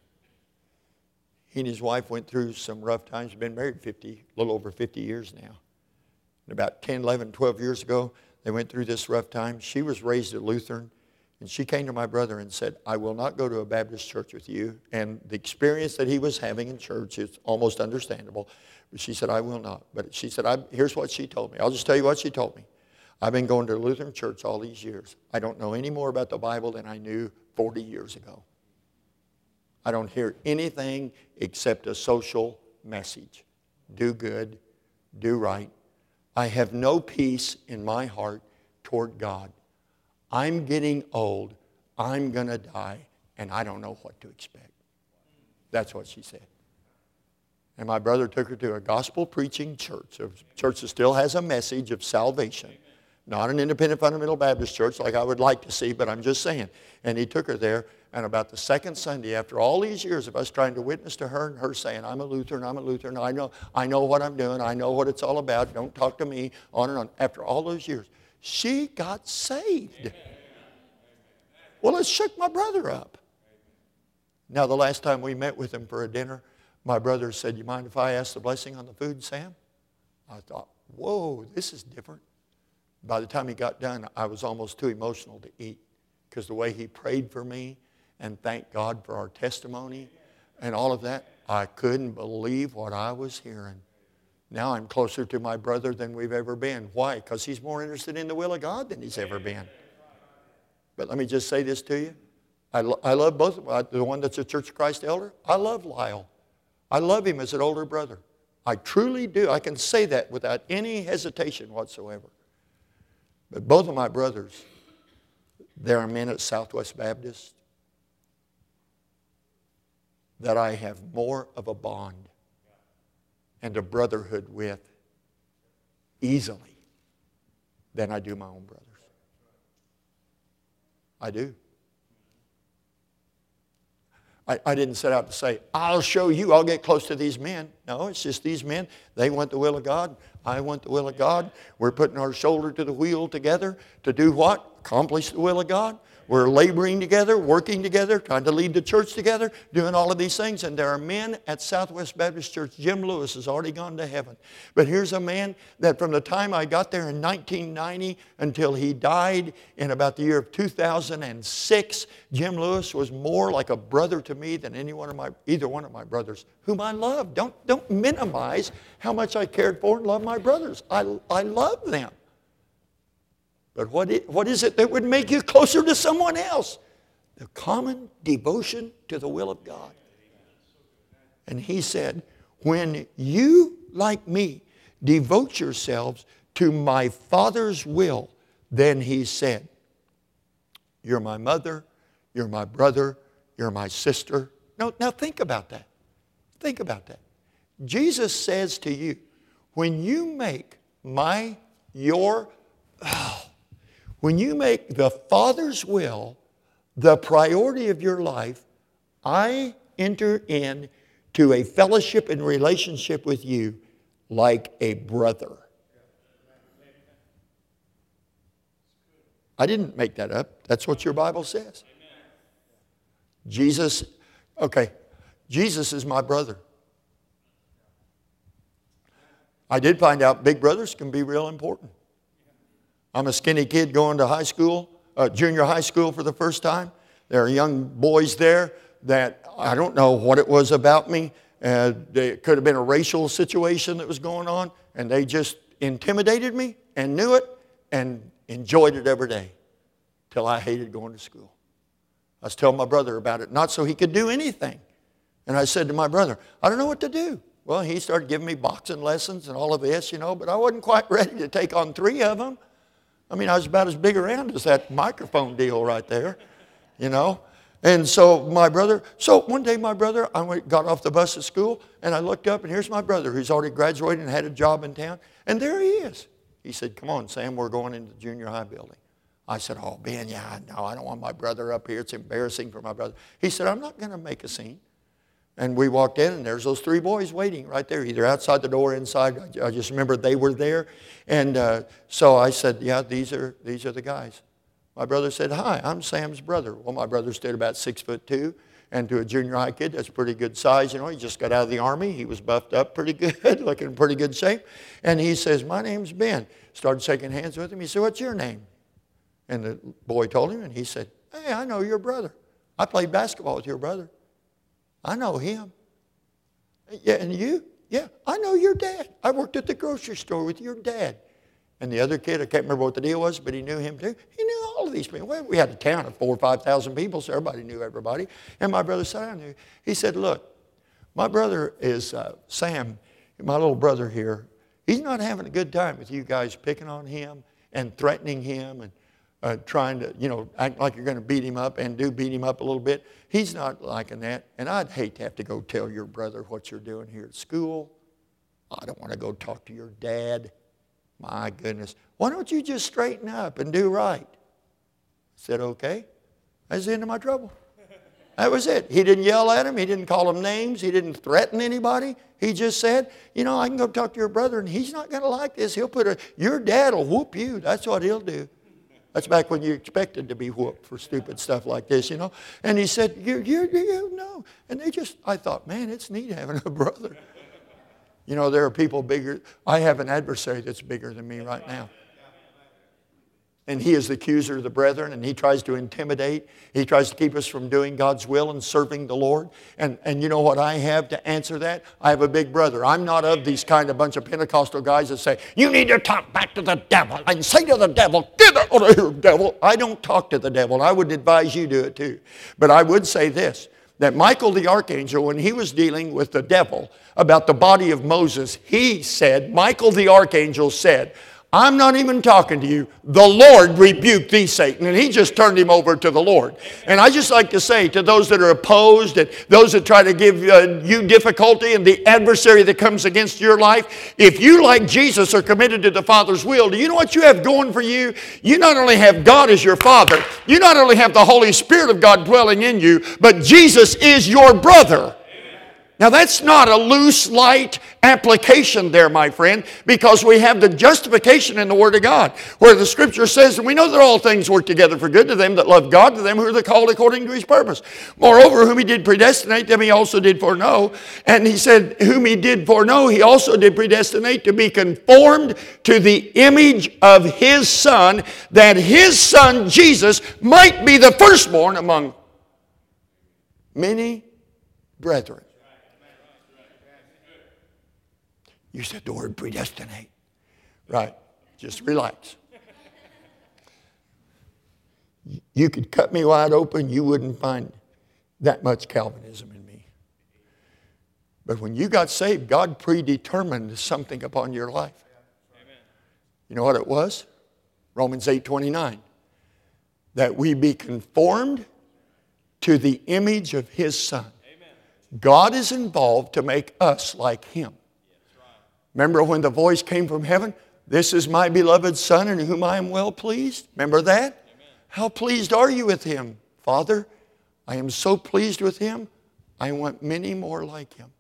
He and his wife went through some rough times. They've been married a little over 50 years now. And about 10, 11, 12 years ago, they went through this rough time. She was raised at Lutheran. And she came to my brother and said, I will not go to a Baptist church with you. And the experience that he was having in church is almost understandable. But she said, I will not. But she said, here's what she told me. I'll just tell you what she told me. I've been going to a Lutheran church all these years. I don't know any more about the Bible than I knew 40 years ago. I don't hear anything except a social message. Do good, do right. I have no peace in my heart toward God. I'm getting old. I'm going to die, and I don't know what to expect. That's what she said. And my brother took her to a gospel-preaching church, a church that still has a message of salvation. Not an independent fundamental Baptist church like I would like to see, but I'm just saying. And he took her there, and about the second Sunday, after all these years of us trying to witness to her and her saying, I'm a Lutheran, I know what I'm doing, I know what it's all about, don't talk to me, on and on. After all those years, she got saved. Well, it shook my brother up. Now, the last time we met with him for a dinner, my brother said, you mind if I ask the blessing on the food, Sam? I thought, whoa, this is different. By the time he got done, I was almost too emotional to eat because the way he prayed for me and thanked God for our testimony and all of that, I couldn't believe what I was hearing. Now I'm closer to my brother than we've ever been. Why? Because he's more interested in the will of God than he's ever been. But let me just say this to you. I love both of them. The one that's a Church of Christ elder, I love Lyle. I love him as an older brother. I truly do. I can say that without any hesitation whatsoever. But both of my brothers, there are men at Southwest Baptist that I have more of a bond and a brotherhood with easily than I do my own brothers. I do. I didn't set out to say, I'll show you, I'll get close to these men. No, it's just these men. They want the will of God. I want the will of God. We're putting our shoulder to the wheel together to do what? Accomplish the will of God. We're laboring together, working together, trying to lead the church together, doing all of these things. And there are men at Southwest Baptist Church. Jim Lewis has already gone to heaven. But here's a man that from the time I got there in 1990 until he died in about the year of 2006, Jim Lewis was more like a brother to me than either one of my brothers, whom I love. Don't minimize how much I cared for and love my brothers. I love them. But what is it that would make you closer to someone else? The common devotion to the will of God. And he said, when you, like me, devote yourselves to my Father's will, then he said, you're my mother, you're my brother, you're my sister. Now think about that. Think about that. Jesus says to you, when you make when you make the Father's will the priority of your life, I enter into a fellowship and relationship with you like a brother. I didn't make that up. That's what your Bible says. Jesus is my brother. I did find out big brothers can be real important. I'm a skinny kid going to high school, junior high school for the first time. There are young boys there that I don't know what it was about me. It could have been a racial situation that was going on, and they just intimidated me and knew it and enjoyed it every day till I hated going to school. I was telling my brother about it, not so he could do anything. And I said to my brother, I don't know what to do. Well, he started giving me boxing lessons and all of this, but I wasn't quite ready to take on 3 of them. I mean, I was about as big around as that microphone deal right there, And so one day my brother, got off the bus at school, and I looked up, and here's my brother who's already graduated and had a job in town. And there he is. He said, come on, Sam, we're going into the junior high building. I said, oh, Ben, no, I don't want my brother up here. It's embarrassing for my brother. He said, I'm not going to make a scene. And we walked in, and there's those 3 boys waiting right there, either outside the door or inside. I just remember they were there. And so I said, yeah, these are the guys. My brother said, hi, I'm Sam's brother. Well, my brother stood about 6'2", and to a junior high kid, that's pretty good size. He just got out of the Army. He was buffed up pretty good, looking in pretty good shape. And he says, my name's Ben. Started shaking hands with him. He said, what's your name? And the boy told him, and he said, hey, I know your brother. I played basketball with your brother. I know him. Yeah, and you? Yeah, I know your dad. I worked at the grocery store with your dad. And the other kid, I can't remember what the deal was, but he knew him too. He knew all of these people. Well, we had a town of 4,000 or 5,000 people, so everybody knew everybody. And my brother said, I knew. He said, look, my brother is Sam, my little brother here. He's not having a good time with you guys picking on him and threatening him and trying to, act like you're going to beat him up and do beat him up a little bit. He's not liking that. And I'd hate to have to go tell your brother what you're doing here at school. I don't want to go talk to your dad. My goodness. Why don't you just straighten up and do right? I said, okay. That's the end of my trouble. That was it. He didn't yell at him. He didn't call him names. He didn't threaten anybody. He just said, I can go talk to your brother, and he's not going to like this. Your dad will whoop you. That's what he'll do. That's back when you expected to be whooped for stupid stuff like this, And he said, you know. And I thought, man, it's neat having a brother. There are people bigger. I have an adversary that's bigger than me right now. And he is the accuser of the brethren, and he tries to intimidate. He tries to keep us from doing God's will and serving the Lord. And you know what I have to answer that? I have a big brother. I'm not of these kind of bunch of Pentecostal guys that say, you need to talk back to the devil and say to the devil, get out of here, devil. I don't talk to the devil, and I would advise you do it too. But I would say this, that Michael the archangel, when he was dealing with the devil about the body of Moses, Michael the archangel said, I'm not even talking to you. The Lord rebuked thee, Satan. And he just turned him over to the Lord. And I just like to say to those that are opposed and those that try to give you difficulty and the adversary that comes against your life, if you, like Jesus, are committed to the Father's will, do you know what you have going for you? You not only have God as your Father, you not only have the Holy Spirit of God dwelling in you, but Jesus is your brother. Now that's not a loose, light application there, my friend, because we have the justification in the Word of God, where the Scripture says, and we know that all things work together for good to them that love God, to them who are called according to His purpose. Moreover, whom He did predestinate, them He also did foreknow. And He said, whom He did foreknow, He also did predestinate to be conformed to the image of His Son, that His Son, Jesus, might be the firstborn among many brethren. You said the word predestinate. Right. Just relax. You could cut me wide open. You wouldn't find that much Calvinism in me. But when you got saved, God predetermined something upon your life. You know what it was? Romans 8:29. That we be conformed to the image of His Son. God is involved to make us like Him. Remember when the voice came from heaven? This is my beloved Son in whom I am well pleased. Remember that? Amen. How pleased are you with Him? Father, I am so pleased with Him. I want many more like Him.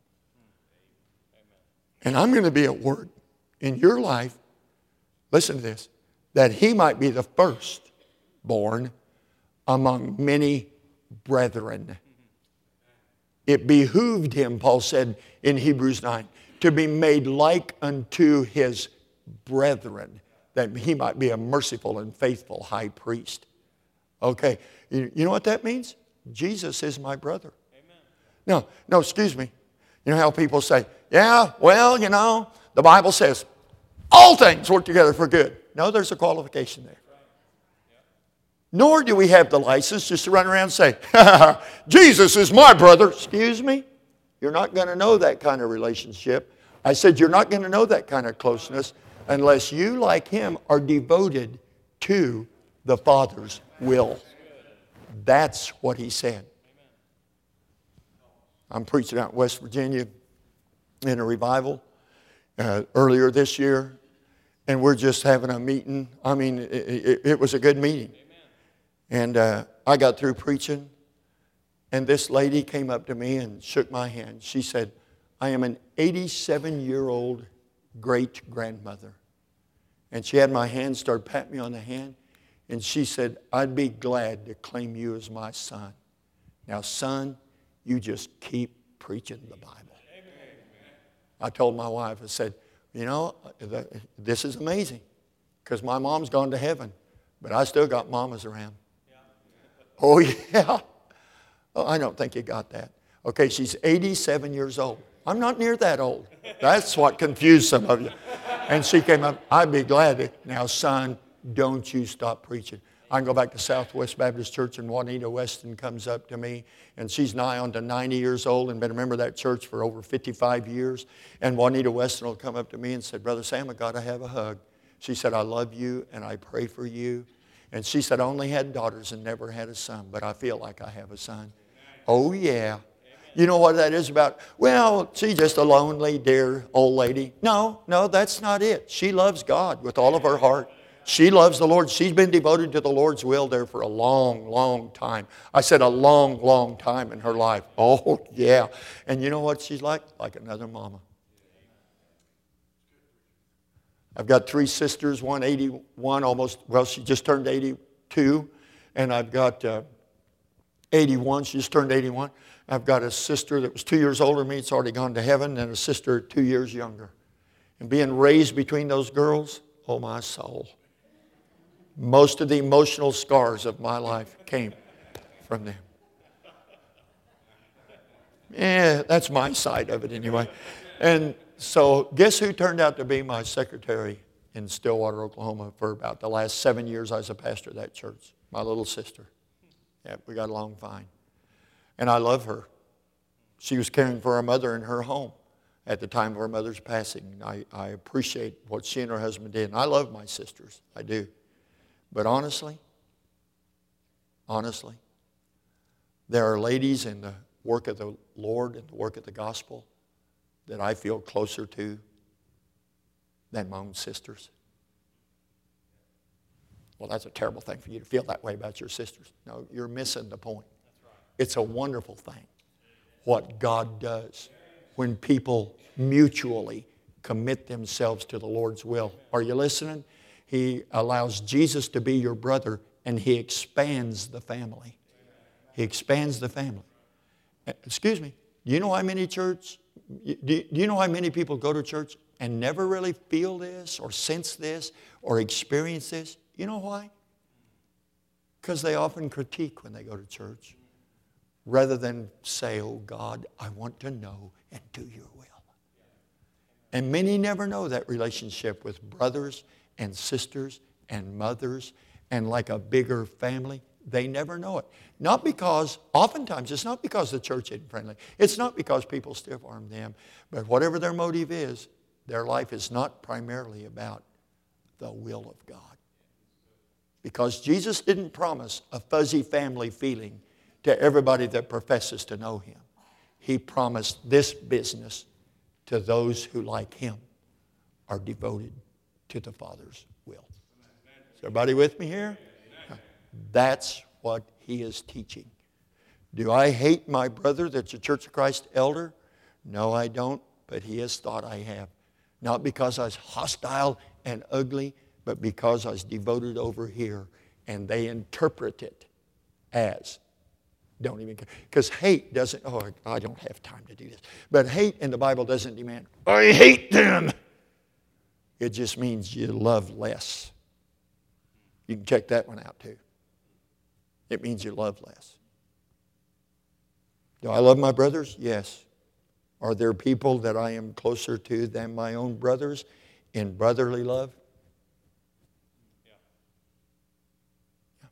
And I'm going to be at work in your life, listen to this, that He might be the firstborn among many brethren. It behooved Him, Paul said in Hebrews 9, to be made like unto His brethren, that He might be a merciful and faithful high priest. Okay, you know what that means? Jesus is my brother. No, excuse me. You know how people say, yeah, well, the Bible says all things work together for good. No, there's a qualification there. Nor do we have the license just to run around and say, Jesus is my brother. Excuse me? You're not going to know that kind of relationship. I said you're not going to know that kind of closeness unless you, like him, are devoted to the Father's will. That's what he said. I'm preaching out in West Virginia in a revival earlier this year, and we're just having a meeting. I mean, it was a good meeting. And I got through preaching, and this lady came up to me and shook my hand. She said, I am an 87-year-old great-grandmother. And she had my hand, started patting me on the hand, and she said, I'd be glad to claim you as my son. Now, son, you just keep preaching the Bible. I told my wife, I said, this is amazing because my mom's gone to heaven, but I still got mamas around. Oh, yeah. Oh, I don't think you got that. Okay, she's 87 years old. I'm not near that old. That's what confused some of you. And she came up, I'd be glad to. Now, son, don't you stop preaching. I can go back to Southwest Baptist Church, and Juanita Weston comes up to me, and she's nigh on to 90 years old and been a member of that church for over 55 years. And Juanita Weston will come up to me and say, Brother Sam, I got to have a hug. She said, I love you, and I pray for you. And she said, I only had daughters and never had a son, but I feel like I have a son. Oh, yeah. You know what that is about? Well, she's just a lonely, dear old lady. No, that's not it. She loves God with all of her heart. She loves the Lord. She's been devoted to the Lord's will there for a long, long time. I said a long, long time in her life. Oh, yeah. And you know what she's like? Like another mama. I've got 3 sisters, one 81 almost, well, she just turned 82. And I've got 81, she just turned 81. I've got a sister that was 2 years older than me, it's already gone to heaven, and a sister 2 years younger. And being raised between those girls, oh my soul. Most of the emotional scars of my life came from them. Yeah, that's my side of it anyway. And so guess who turned out to be my secretary in Stillwater, Oklahoma for about the last 7 years I was a pastor of that church? My little sister. Yeah, we got along fine. And I love her. She was caring for her mother in her home at the time of her mother's passing. I appreciate what she and her husband did. And I love my sisters. I do. But honestly, there are ladies in the work of the Lord and the work of the gospel that I feel closer to than my own sisters. Well, that's a terrible thing for you to feel that way about your sisters. No, you're missing the point. It's a wonderful thing what God does when people mutually commit themselves to the Lord's will. Are you listening? He allows Jesus to be your brother, and He expands the family. He expands the family. Excuse me. Do you know how many people go to church and never really feel this or sense this or experience this? You know why? Because they often critique when they go to church rather than say, oh God, I want to know and do your will. And many never know that relationship with brothers and sisters and mothers and like a bigger family. They never know it. Not because, oftentimes, it's not because the church isn't friendly. It's not because people stiff arm them. But whatever their motive is, their life is not primarily about the will of God. Because Jesus didn't promise a fuzzy family feeling to everybody that professes to know Him. He promised this business to those who, like Him, are devoted to the Father's will. Is everybody with me here? That's what He is teaching. Do I hate my brother that's a Church of Christ elder? No, I don't, but he has thought I have. Not because I was hostile and ugly, but because I was devoted over here, and they interpret it as, don't even care. Because hate doesn't, oh, I don't have time to do this. But hate in the Bible doesn't demand, I hate them. It just means you love less. You can check that one out too. It means you love less. Do I love my brothers? Yes. Are there people that I am closer to than my own brothers in brotherly love? Yeah.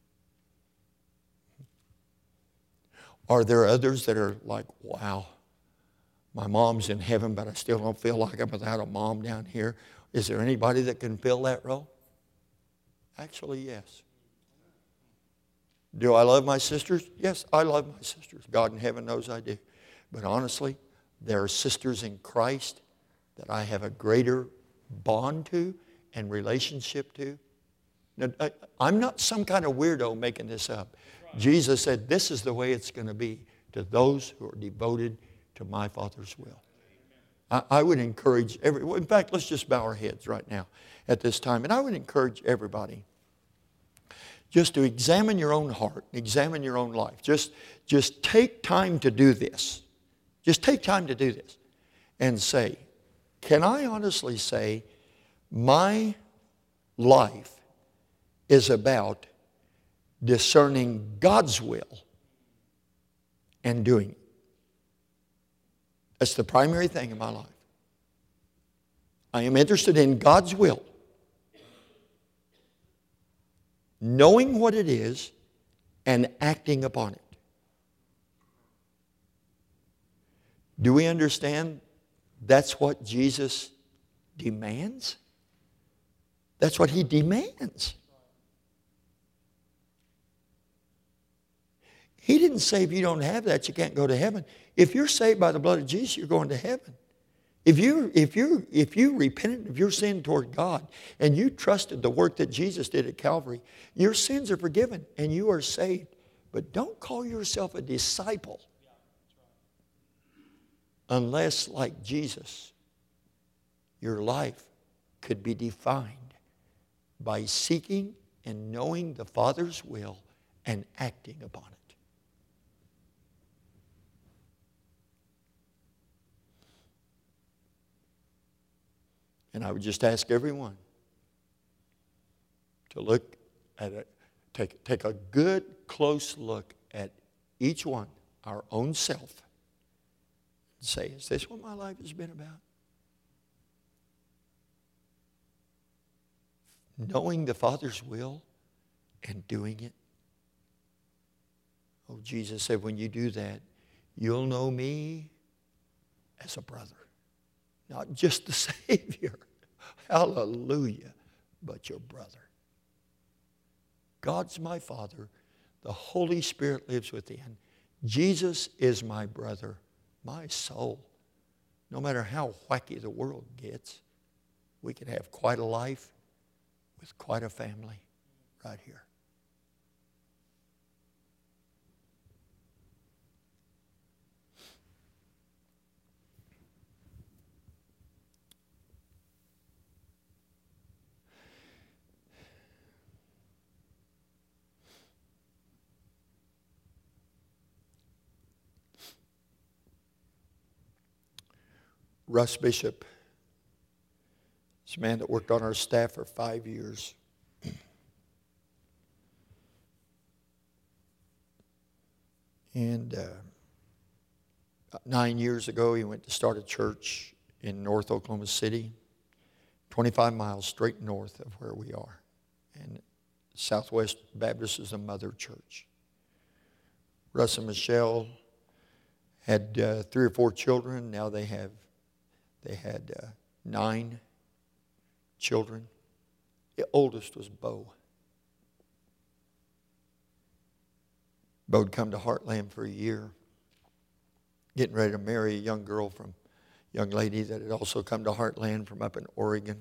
Are there others that are like, wow, my mom's in heaven, but I still don't feel like I'm without a mom down here? Is there anybody that can fill that role? Actually, yes. Do I love my sisters? Yes, I love my sisters. God in heaven knows I do. But honestly, there are sisters in Christ that I have a greater bond to and relationship to. Now, I'm not some kind of weirdo making this up. Jesus said this is the way it's going to be to those who are devoted to my Father's will. I would encourage everyone. In fact, let's just bow our heads right now at this time. And I would encourage everybody just to examine your own heart, examine your own life. Just take time to do this. Just take time to do this and say, can I honestly say my life is about discerning God's will and doing it? That's the primary thing in my life. I am interested in God's will, knowing what it is and acting upon it. Do we understand that's what Jesus demands? That's what He demands. He didn't say if you don't have that, you can't go to heaven. If you're saved by the blood of Jesus, you're going to heaven. If you repented of your sin toward God and you trusted the work that Jesus did at Calvary, your sins are forgiven and you are saved. But don't call yourself a disciple unless, like Jesus, your life could be defined by seeking and knowing the Father's will and acting upon it. And I would just ask everyone to look at it, take a good, close look at each one, our own self, and say, is this what my life has been about? Knowing the Father's will and doing it. Oh, Jesus said, when you do that, you'll know me as a brother. Not just the Savior, hallelujah, but your brother. God's my Father. The Holy Spirit lives within. Jesus is my brother, my soul. No matter how wacky the world gets, we can have quite a life with quite a family right here. Russ Bishop, this man that worked on our staff for 5 years. And 9 years ago, he went to start a church in North Oklahoma City, 25 miles straight north of where we are. And Southwest Baptist is a mother church. Russ and Michelle had 3 or 4 children. Now they had 9 children. The oldest was Bo. Bo had come to Heartland for a year, getting ready to marry a young lady that had also come to Heartland from up in Oregon.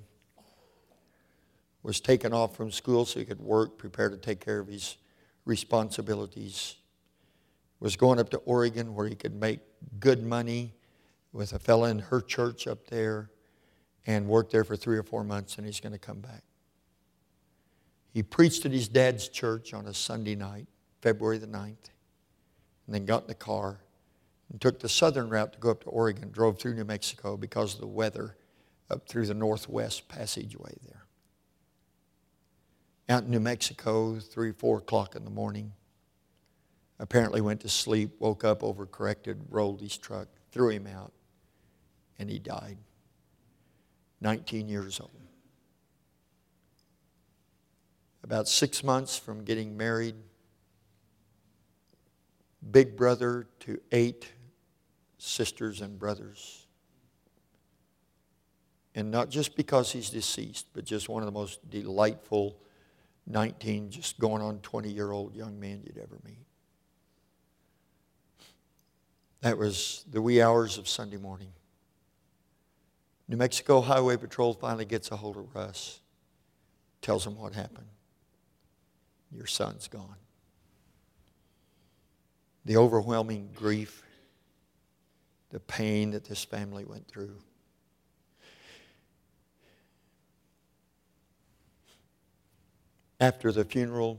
Was taken off from school so he could work, prepare to take care of his responsibilities. Was going up to Oregon where he could make good money with a fella in her church up there and work there for 3 or 4 months, and he's going to come back. He preached at his dad's church on a Sunday night, February the 9th, and then got in the car and took the southern route to go up to Oregon, drove through New Mexico because of the weather up through the Northwest Passageway there. Out in New Mexico, 3, 4 o'clock in the morning, Apparently went to sleep, woke up overcorrected, rolled his truck, threw him out, and he died. 19 years old. About 6 months from getting married, big brother to 8 sisters and brothers. And not just because he's deceased, but just one of the most delightful 19, just going on 20-year-old young men you'd ever meet. That was the wee hours of Sunday morning. New Mexico Highway Patrol finally gets a hold of Russ, tells him what happened. Your son's gone. The overwhelming grief, the pain that this family went through. After the funeral,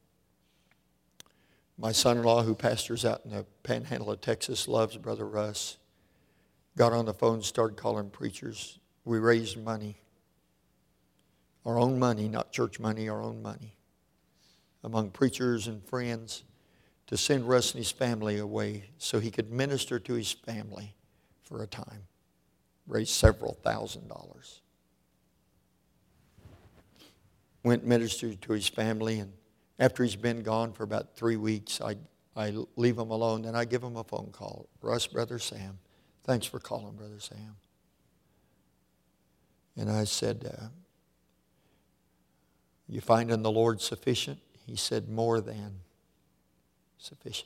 my son-in-law, who pastors out in the panhandle of Texas, loves Brother Russ, got on the phone, started calling preachers. We raised money. Our own money, not church money, our own money. Among preachers and friends to send Russ and his family away so he could minister to his family for a time. Raised several $1,000s. Went and ministered to his family, and after he's been gone for about 3 weeks, I leave him alone, then I give him a phone call. Russ, Brother Sam, thanks for calling, Brother Sam. And I said, you finding the Lord sufficient? He said, more than sufficient.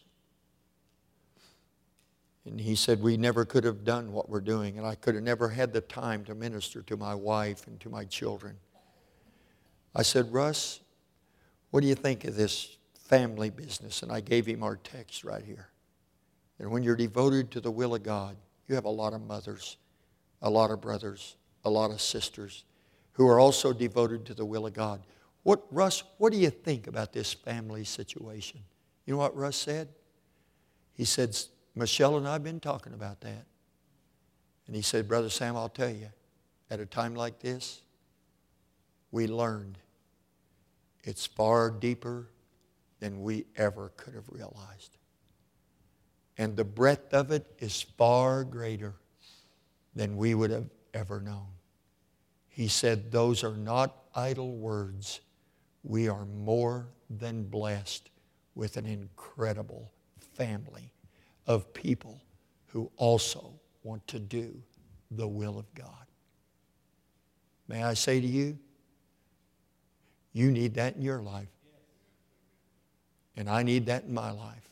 And he said, we never could have done what we're doing, and I could have never had the time to minister to my wife and to my children. I said, Russ, what do you think of this family business? And I gave him our text right here. And when you're devoted to the will of God, you have a lot of mothers, a lot of brothers, a lot of sisters who are also devoted to the will of God. Russ, what do you think about this family situation? You know what Russ said? He said, Michelle and I have been talking about that. And he said, Brother Sam, I'll tell you, at a time like this, we learned it's far deeper than we ever could have realized. And the breadth of it is far greater than we would have ever known. He said, those are not idle words. We are more than blessed with an incredible family of people who also want to do the will of God. May I say to you, you need that in your life. And I need that in my life.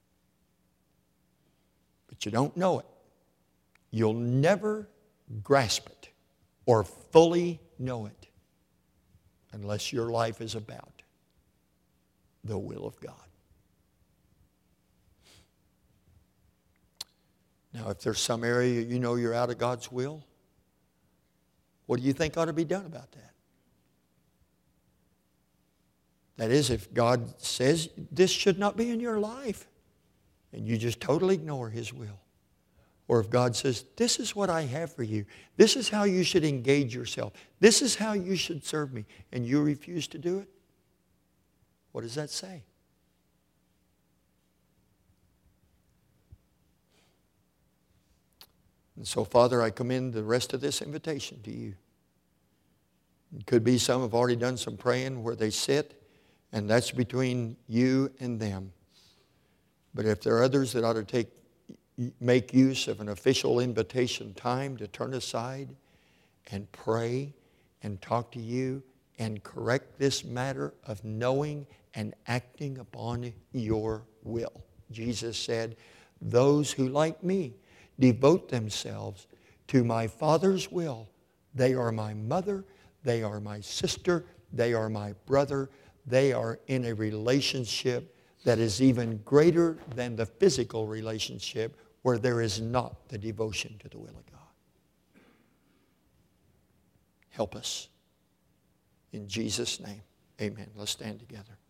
But you don't know it. You'll never grasp it or fully know it unless your life is about the will of God. Now, if there's some area you know you're out of God's will, what do you think ought to be done about that? That is, if God says this should not be in your life, and you just totally ignore His will. Or if God says, this is what I have for you. This is how you should engage yourself. This is how you should serve me. And you refuse to do it. What does that say? And so, Father, I commend the rest of this invitation to you. It could be some have already done some praying where they sit, and that's between you and them. But if there are others that ought to make use of an official invitation time to turn aside and pray and talk to you and correct this matter of knowing and acting upon your will. Jesus said, those who, like me, devote themselves to my Father's will, they are my mother, they are my sister, they are my brother, they are in a relationship that is even greater than the physical relationship where there is not the devotion to the will of God. Help us. In Jesus' name, amen. Let's stand together.